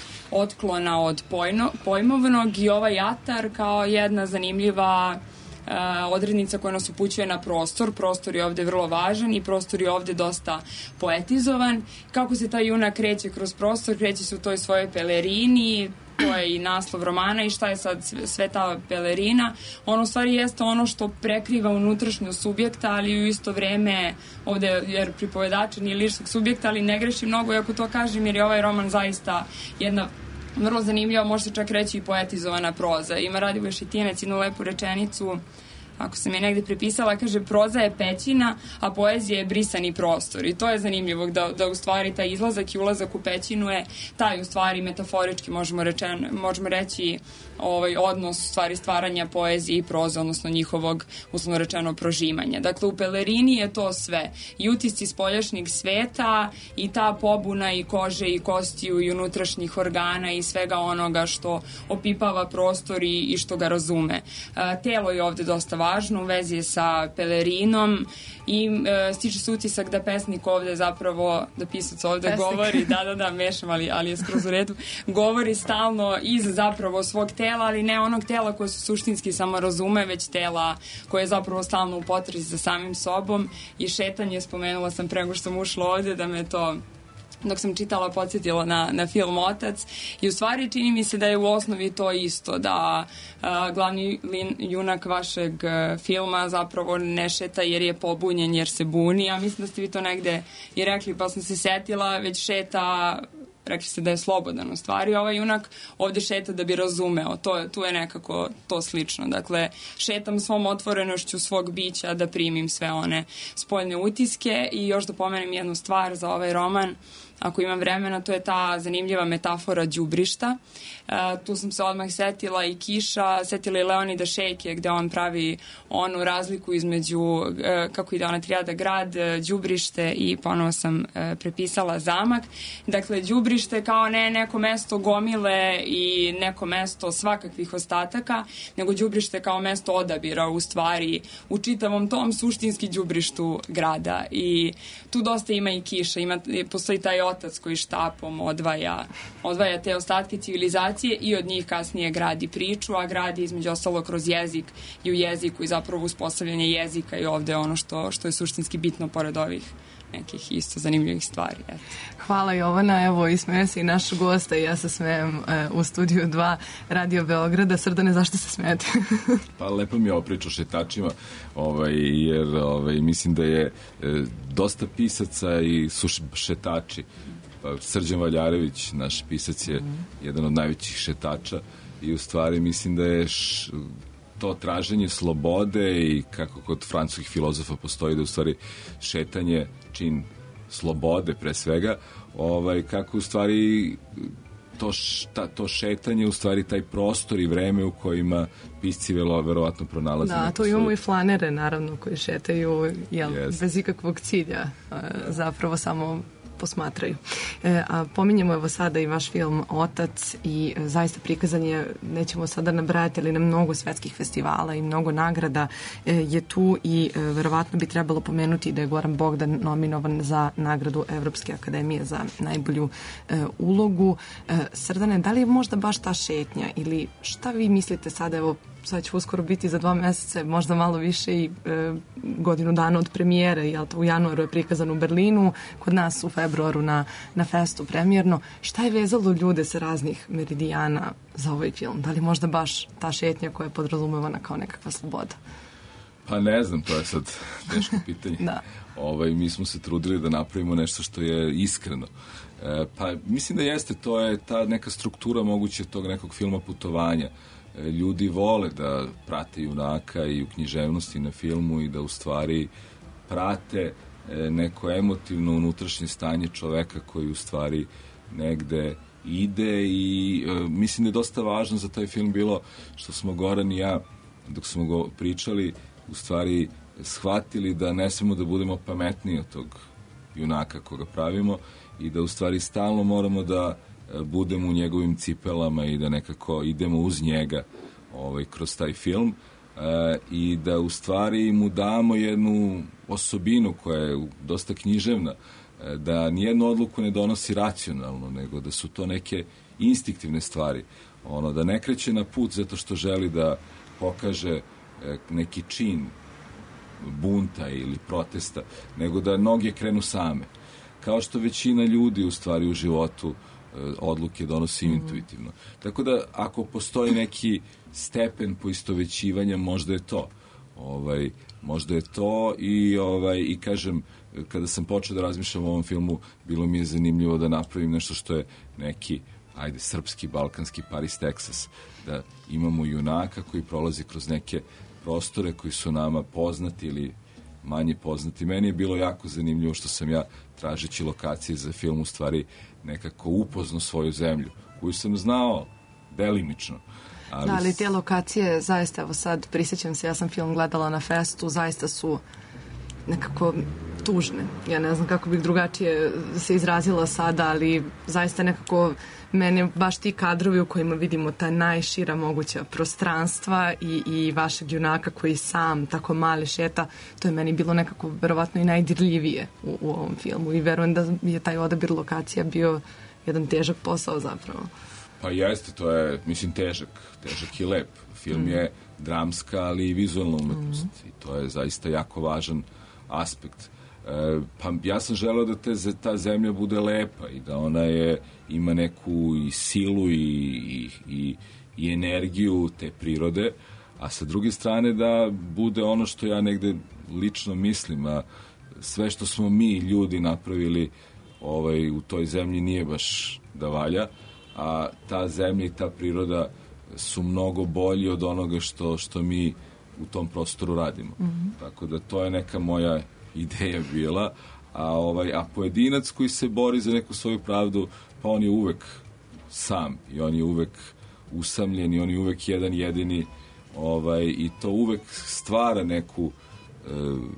Speaker 18: otklona od pojno, pojmovnog i ovaj jatar kao jedna zanimljiva Uh, odrednica koja nas upućuje na prostor. Prostor je ovde vrlo važan i prostor je ovde dosta poetizovan. Kako se taj junak kreće kroz prostor, kreće se u toj svojoj pelerini, to je i naslov romana i šta je sad sve ta pelerina. Ono u stvari jeste ono što prekriva unutrašnjost subjekta, ali u isto vreme ovde, jer pripovedača nije ličnog subjekta, ali ne greši mnogo, iako to kažem, jer je ovaj roman zaista jedna vrlo zanimljiva, može se čak reći i poetizovana proza. Ima Radivoj Šajtinac jednu lepu rečenicu, ako sam je negde prepisala, kaže proza je pećina, a poezija je brisani prostor. I to je zanimljivo, da, da u stvari taj izlazak i ulazak u pećinu je taj u stvari metaforički, možemo, rečen, možemo reći, ovaj odnos u stvari stvaranja poezije i proze, odnosno njihovog, uslovno rečeno, prožimanja. Dakle, u pelerini je to sve. I utisci spoljašnjeg sveta i ta pobuna i kože i kostiju i unutrašnjih organa i svega onoga što opipava prostor i, i što ga razume. E, telo je ovde dosta važno u vezi sa pelerinom i e, stiče se utisak da pesnik ovde zapravo, da pisac ovde pesnik govori, da, da, da, mešam, ali, ali je skroz u redu, govori stalno iz zapravo svog tela, ali ne onog tela koje se suštinski samo razume, već tela koje je zapravo stalno u potrazi za samim sobom i šetanje, spomenula sam prego što sam ušla ovde, da me to dok sam čitala podsjetila na, na film Otac i u stvari čini mi se da je u osnovi to isto, da a, glavni lin, junak vašeg a, filma zapravo ne šeta jer je pobunjen, jer se buni, a mislim da ste vi to negde i rekli, pa sam se setila, već šeta, rekli ste da je slobodan u stvari, ovaj junak ovde šeta da bi razumeo, to, tu je nekako to slično, dakle šetam svom otvorenošću svog bića da primim sve one spoljne utiske i još da pomenem jednu stvar za ovaj roman, ako imam vremena, to je ta zanimljiva metafora đubrišta. E, tu sam se odmah setila i Kiša, setila i Leonida Šejke, gde on pravi onu razliku između, e, kako ide ona trijada, grad, đubrište i ponovo sam e, prepisala zamak. Dakle, đubrište kao ne neko mesto gomile i neko mesto svakakvih ostataka, nego đubrište kao mesto odabira u stvari u čitavom tom suštinski đubrištu grada. I tu dosta ima i Kiša, ima, postoji taj otac koji štapom odvaja, odvaja te ostatke civilizacije i od njih kasnije gradi priču, a gradi između ostalo kroz jezik i u jeziku i zapravo uspostavljanje jezika i ovde ono što, što je suštinski bitno pored ovih nekih isto zanimljivih stvari. Eto.
Speaker 1: Hvala Jovana, evo ismeje se i naš gosta i ja se smejem e, u studiju dva Radio Beograda. Srdane, zašto se smijete?
Speaker 6: Pa lepo mi je ovo priča o šetačima, ovaj, jer ovaj, mislim da je e, dosta pisaca i su šetači. Pa, Srđan Valjarević, naš pisac, je mm. jedan od najvećih šetača i u stvari mislim da je š, to traženje slobode i kako kod francuskih filozofa postoji da u stvari šetanje čin slobode pre svega, ovaj, kako u stvari to, šta, to šetanje u stvari taj prostor i vreme u kojima pisci velo, verovatno pronalaze.
Speaker 1: Da, tu imamo i flanere naravno koji šetaju jel, yes. bez ikakvog cilja, zapravo samo posmatraju. E, a pominjemo evo sada i vaš film Otac i e, zaista prikazan je, nećemo sada nabrajati, ali na mnogo svetskih festivala i mnogo nagrada e, je tu i e, verovatno bi trebalo pomenuti da je Goran Bogdan nominovan za nagradu Evropske akademije za najbolju e, ulogu. E, Srdane, da li je možda baš ta šetnja ili šta vi mislite sada, evo sad će uskoro biti za dva meseca, možda malo više i e, godinu dana od premijere, jel to u januaru je prikazan u Berlinu, kod nas u februaru na, na festu premijerno. Šta je vezalo ljude sa raznih meridijana za ovaj film? Da li možda baš ta šetnja koja je podrazumevana kao nekakva sloboda?
Speaker 6: Pa ne znam, to je sad teško pitanje.
Speaker 1: Da.
Speaker 6: Ovaj, mi smo se trudili da napravimo nešto što je iskreno. E, pa mislim da jeste, to je ta neka struktura moguće tog nekog filma putovanja. Ljudi vole da prate junaka i u književnosti na filmu i da u stvari prate neko emotivno unutrašnje stanje čoveka koji u stvari negde ide i e, mislim da je dosta važno za taj film bilo što smo Goran i ja dok smo go pričali u stvari shvatili da ne smemo da budemo pametniji od tog junaka koga pravimo i da u stvari stalno moramo da budemo u njegovim cipelama i da nekako idemo uz njega ovaj, kroz taj film e, i da u stvari mu damo jednu osobinu koja je dosta književna, e, da nijednu odluku ne donosi racionalno, nego da su to neke instinktivne stvari. Ono, da ne kreće na put zato što želi da pokaže e, neki čin bunta ili protesta, nego da noge krenu same. Kao što većina ljudi u stvari u životu odluke donosi intuitivno. Tako da ako postoji neki stepen poistovećivanja, možda je to. Ovaj, možda je to i, ovaj, i kažem, kada sam počeo da razmišljam o ovom filmu, bilo mi je zanimljivo da napravim nešto što je neki, ajde, srpski, balkanski Paris, Teksas. Da imamo junaka koji prolazi kroz neke prostore koji su nama poznati ili manje poznati. Meni je bilo jako zanimljivo što sam ja, tražeći lokacije za film, u stvari nekako upoznao svoju zemlju, koju sam znao delimično. Ali...
Speaker 1: Da, ali te lokacije, zaista, evo sad, prisjećam se, ja sam film gledala na festu, zaista su nekako tužne. Ja ne znam kako bih drugačije se izrazila sada, ali zaista nekako mene baš ti kadrovi u kojima vidimo ta najšira moguća prostranstva i, i vašeg junaka koji sam tako mali šeta, to je meni bilo nekako verovatno i najdirljivije u, u ovom filmu i verujem da je taj odabir lokacija bio jedan težak posao zapravo.
Speaker 6: Pa jeste, to je, mislim, težak, težak i lep. Film mm. je dramska, ali i vizualna umetnost mm. i to je zaista jako važan aspekt. E, pa ja sam želeo da te, ta zemlja bude lepa i da ona je, ima neku i silu i, i, i, i energiju te prirode, a sa druge strane da bude ono što ja negde lično mislim, a sve što smo mi ljudi napravili ovaj, u toj zemlji nije baš da valja, a ta zemlja i ta priroda su mnogo bolji od onoga što, što mi u tom prostoru radimo. Mm-hmm. Tako da to je neka moja ideja bila, a, ovaj, a pojedinac koji se bori za neku svoju pravdu, pa on je uvek sam i on je uvek usamljen i on je uvek jedan jedini ovaj, i to uvek stvara neku e,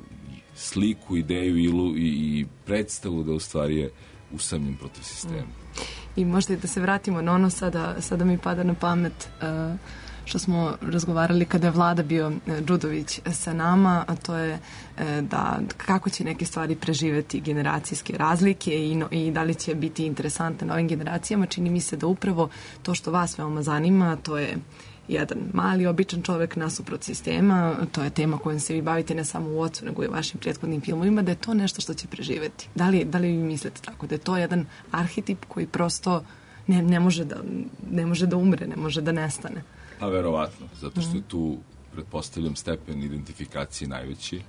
Speaker 6: sliku, ideju ilu, i, i predstavu da u stvari je usamljen protiv sistema. Mm.
Speaker 1: I možda i da se vratimo na ono sada, sada mi pada na pamet uh, što smo razgovarali kada je Vlada bio Đudović sa nama, a to je da kako će neke stvari preživeti generacijske razlike i, no, i da li će biti interesantne novim generacijama. Čini mi se da upravo to što vas veoma zanima, to je jedan mali, običan čovek nasuprot sistema, to je tema kojom se vi bavite ne samo u Ocu, nego i u vašim prethodnim filmovima, da je to nešto što će preživeti. Da li, da li vi mislite tako? Da je to jedan arhetip koji prosto ne, ne, može da, ne može da umre, ne može da nestane?
Speaker 6: A verovatno, zato što je tu, pretpostavljam, stepen identifikacije najveći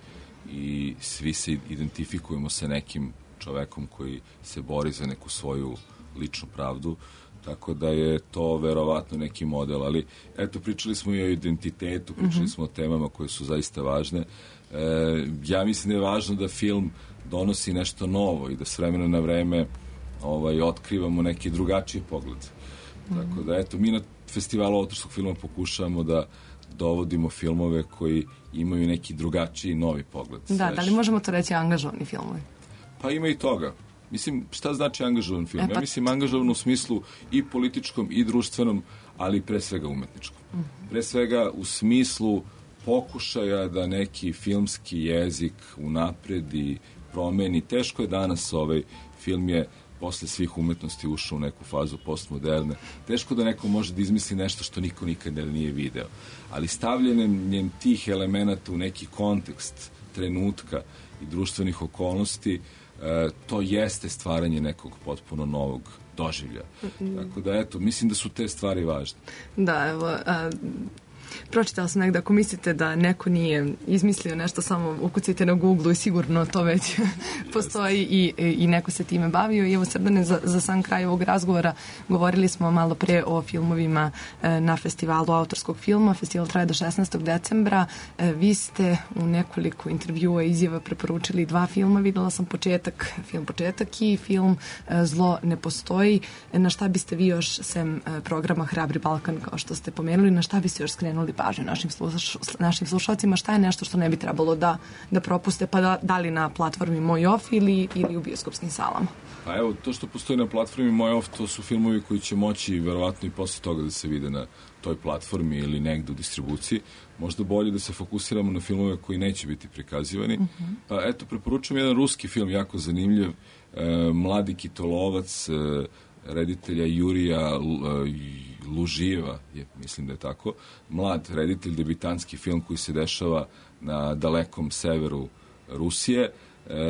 Speaker 6: i svi se identifikujemo sa nekim čovekom koji se bori za neku svoju ličnu pravdu, tako da je to verovatno neki model, ali eto, pričali smo i o identitetu, pričali
Speaker 1: Mhm.
Speaker 6: smo o temama koje su zaista važne. E, ja mislim da je važno da film donosi nešto novo i da s vremena na vreme ovaj, otkrivamo neki drugačiji pogled. Tako da, eto, mi na festivalu autorskog filma pokušavamo da dovodimo filmove koji imaju neki drugačiji novi pogled.
Speaker 1: Da, da li možemo to reći angažovani filmovi?
Speaker 6: Pa ima i toga. Mislim, šta znači angažovan film?
Speaker 1: E, pa-
Speaker 6: Ja mislim angažovan u smislu i političkom i društvenom, ali pre svega umetničkom. Pre svega u smislu pokušaja da neki filmski jezik unapredi, promeni. Teško je danas, ovaj film je posle svih umetnosti ušao u neku fazu postmoderne. Teško da neko može da izmisli nešto što niko nikada nije video. Ali stavljanjem tih elemenata u neki kontekst trenutka i društvenih okolnosti, e, to jeste stvaranje nekog potpuno novog doživlja. Tako da, eto, mislim da su te stvari važne.
Speaker 1: Da, evo, a, pročitala sam negde, ako mislite da neko nije izmislio nešto, samo ukucajte na Google i sigurno to već postoji i, i neko se time bavio. I evo, Srdane, za, za sam kraj ovog razgovora govorili smo malo pre o filmovima e, na festivalu autorskog filma. Festival traje do šesnaestog decembra. E, vi ste u nekoliko intervjua i izjava preporučili dva filma. Videla sam početak, film Početak i film e, Zlo ne postoji. E, na šta biste vi još, sem e, programa Hrabri Balkan, kao što ste pomenuli, na šta biste još skrenuli pažnju našim, sluš, našim slušalcima, šta je nešto što ne bi trebalo da, da propuste, pa da, da li na platformi Moj Off ili, ili u bioskopskim salama?
Speaker 6: Pa evo, to što postoji na platformi Moj Off, to su filmovi koji će moći verovatno i posle toga da se vide na toj platformi ili negde u distribuciji. Možda bolje da se fokusiramo na filmove koji neće biti prikazivani.
Speaker 1: Mhm.
Speaker 6: Pa eto, preporučujem jedan ruski film, jako zanimljiv, e, Mladi kitolovac, e, reditelja Jurija L- Lužijeva, je, mislim da je tako, mlad reditelj, debitanski film koji se dešava na dalekom severu Rusije. E,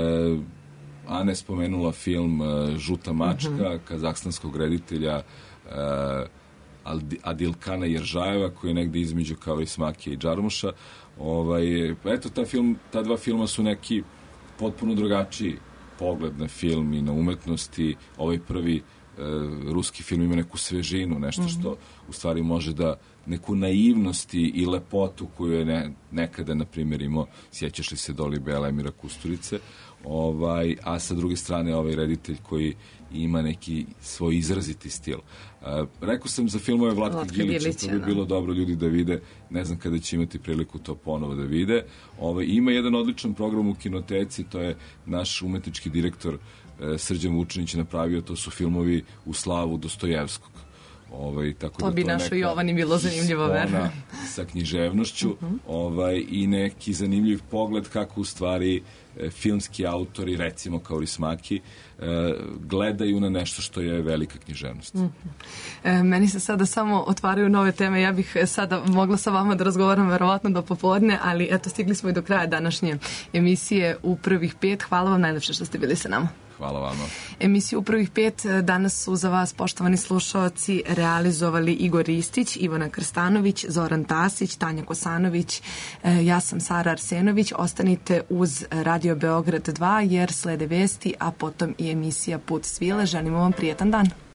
Speaker 6: Ana je spomenula film e, Žuta mačka,
Speaker 1: Mhm.
Speaker 6: kazahstanskog reditelja e, Adilkana Jeržajeva, koji je negde između kao i Smakija i Džarmuša. Ovaj, eto, ta, film, ta dva filma su neki potpuno drugačiji pogled na film i na umetnosti. Ovaj prvi ruski film ima neku svežinu, nešto što u stvari može da neku naivnosti i lepotu koju je ne, nekada, na primjer, imao, sjećaš li se Doli Bela Emira Kusturice, ovaj, a sa druge strane ovaj reditelj koji ima neki svoj izraziti stil. Uh, rekao sam za filmove Vlatka,
Speaker 1: Vlatka
Speaker 6: Gilića,
Speaker 1: Gilića,
Speaker 6: to bi
Speaker 1: da.
Speaker 6: bilo dobro ljudi da vide, ne znam kada će imati priliku to ponovo da vide. Ovaj, ima jedan odličan program u Kinoteci, to je naš umetnički direktor Srđan Vučinić napravio, to su filmovi u slavu Dostojevskog. Ovaj, tako
Speaker 1: To
Speaker 6: da
Speaker 1: bi
Speaker 6: to
Speaker 1: našoj
Speaker 6: neka
Speaker 1: Jovani bilo zanimljivo,
Speaker 6: spona
Speaker 1: verujem.
Speaker 6: sa književnošću ovaj, i neki zanimljiv pogled kako u stvari e, filmski autori, recimo kao Rismaki, e, gledaju na nešto što je velika književnost.
Speaker 1: Mhm. E, meni se sada samo otvaraju nove teme. Ja bih sada mogla sa vama da razgovaram verovatno do popodne, ali eto, stigli smo i do kraja današnje emisije U prvih pet. Hvala vam najlepše što ste bili sa nama.
Speaker 6: Hvala vama.
Speaker 1: Emisiju U prvih pet danas su za vas, poštovani slušaoci, realizovali Igor Ristić, Ivana Krstanović, Zoran Tasić, Tanja Kosanović, e, ja sam Sara Arsenović. Ostanite uz Radio Beograd dva jer slede vesti, a potom i emisija Put svile. Želimo vam prijetan dan.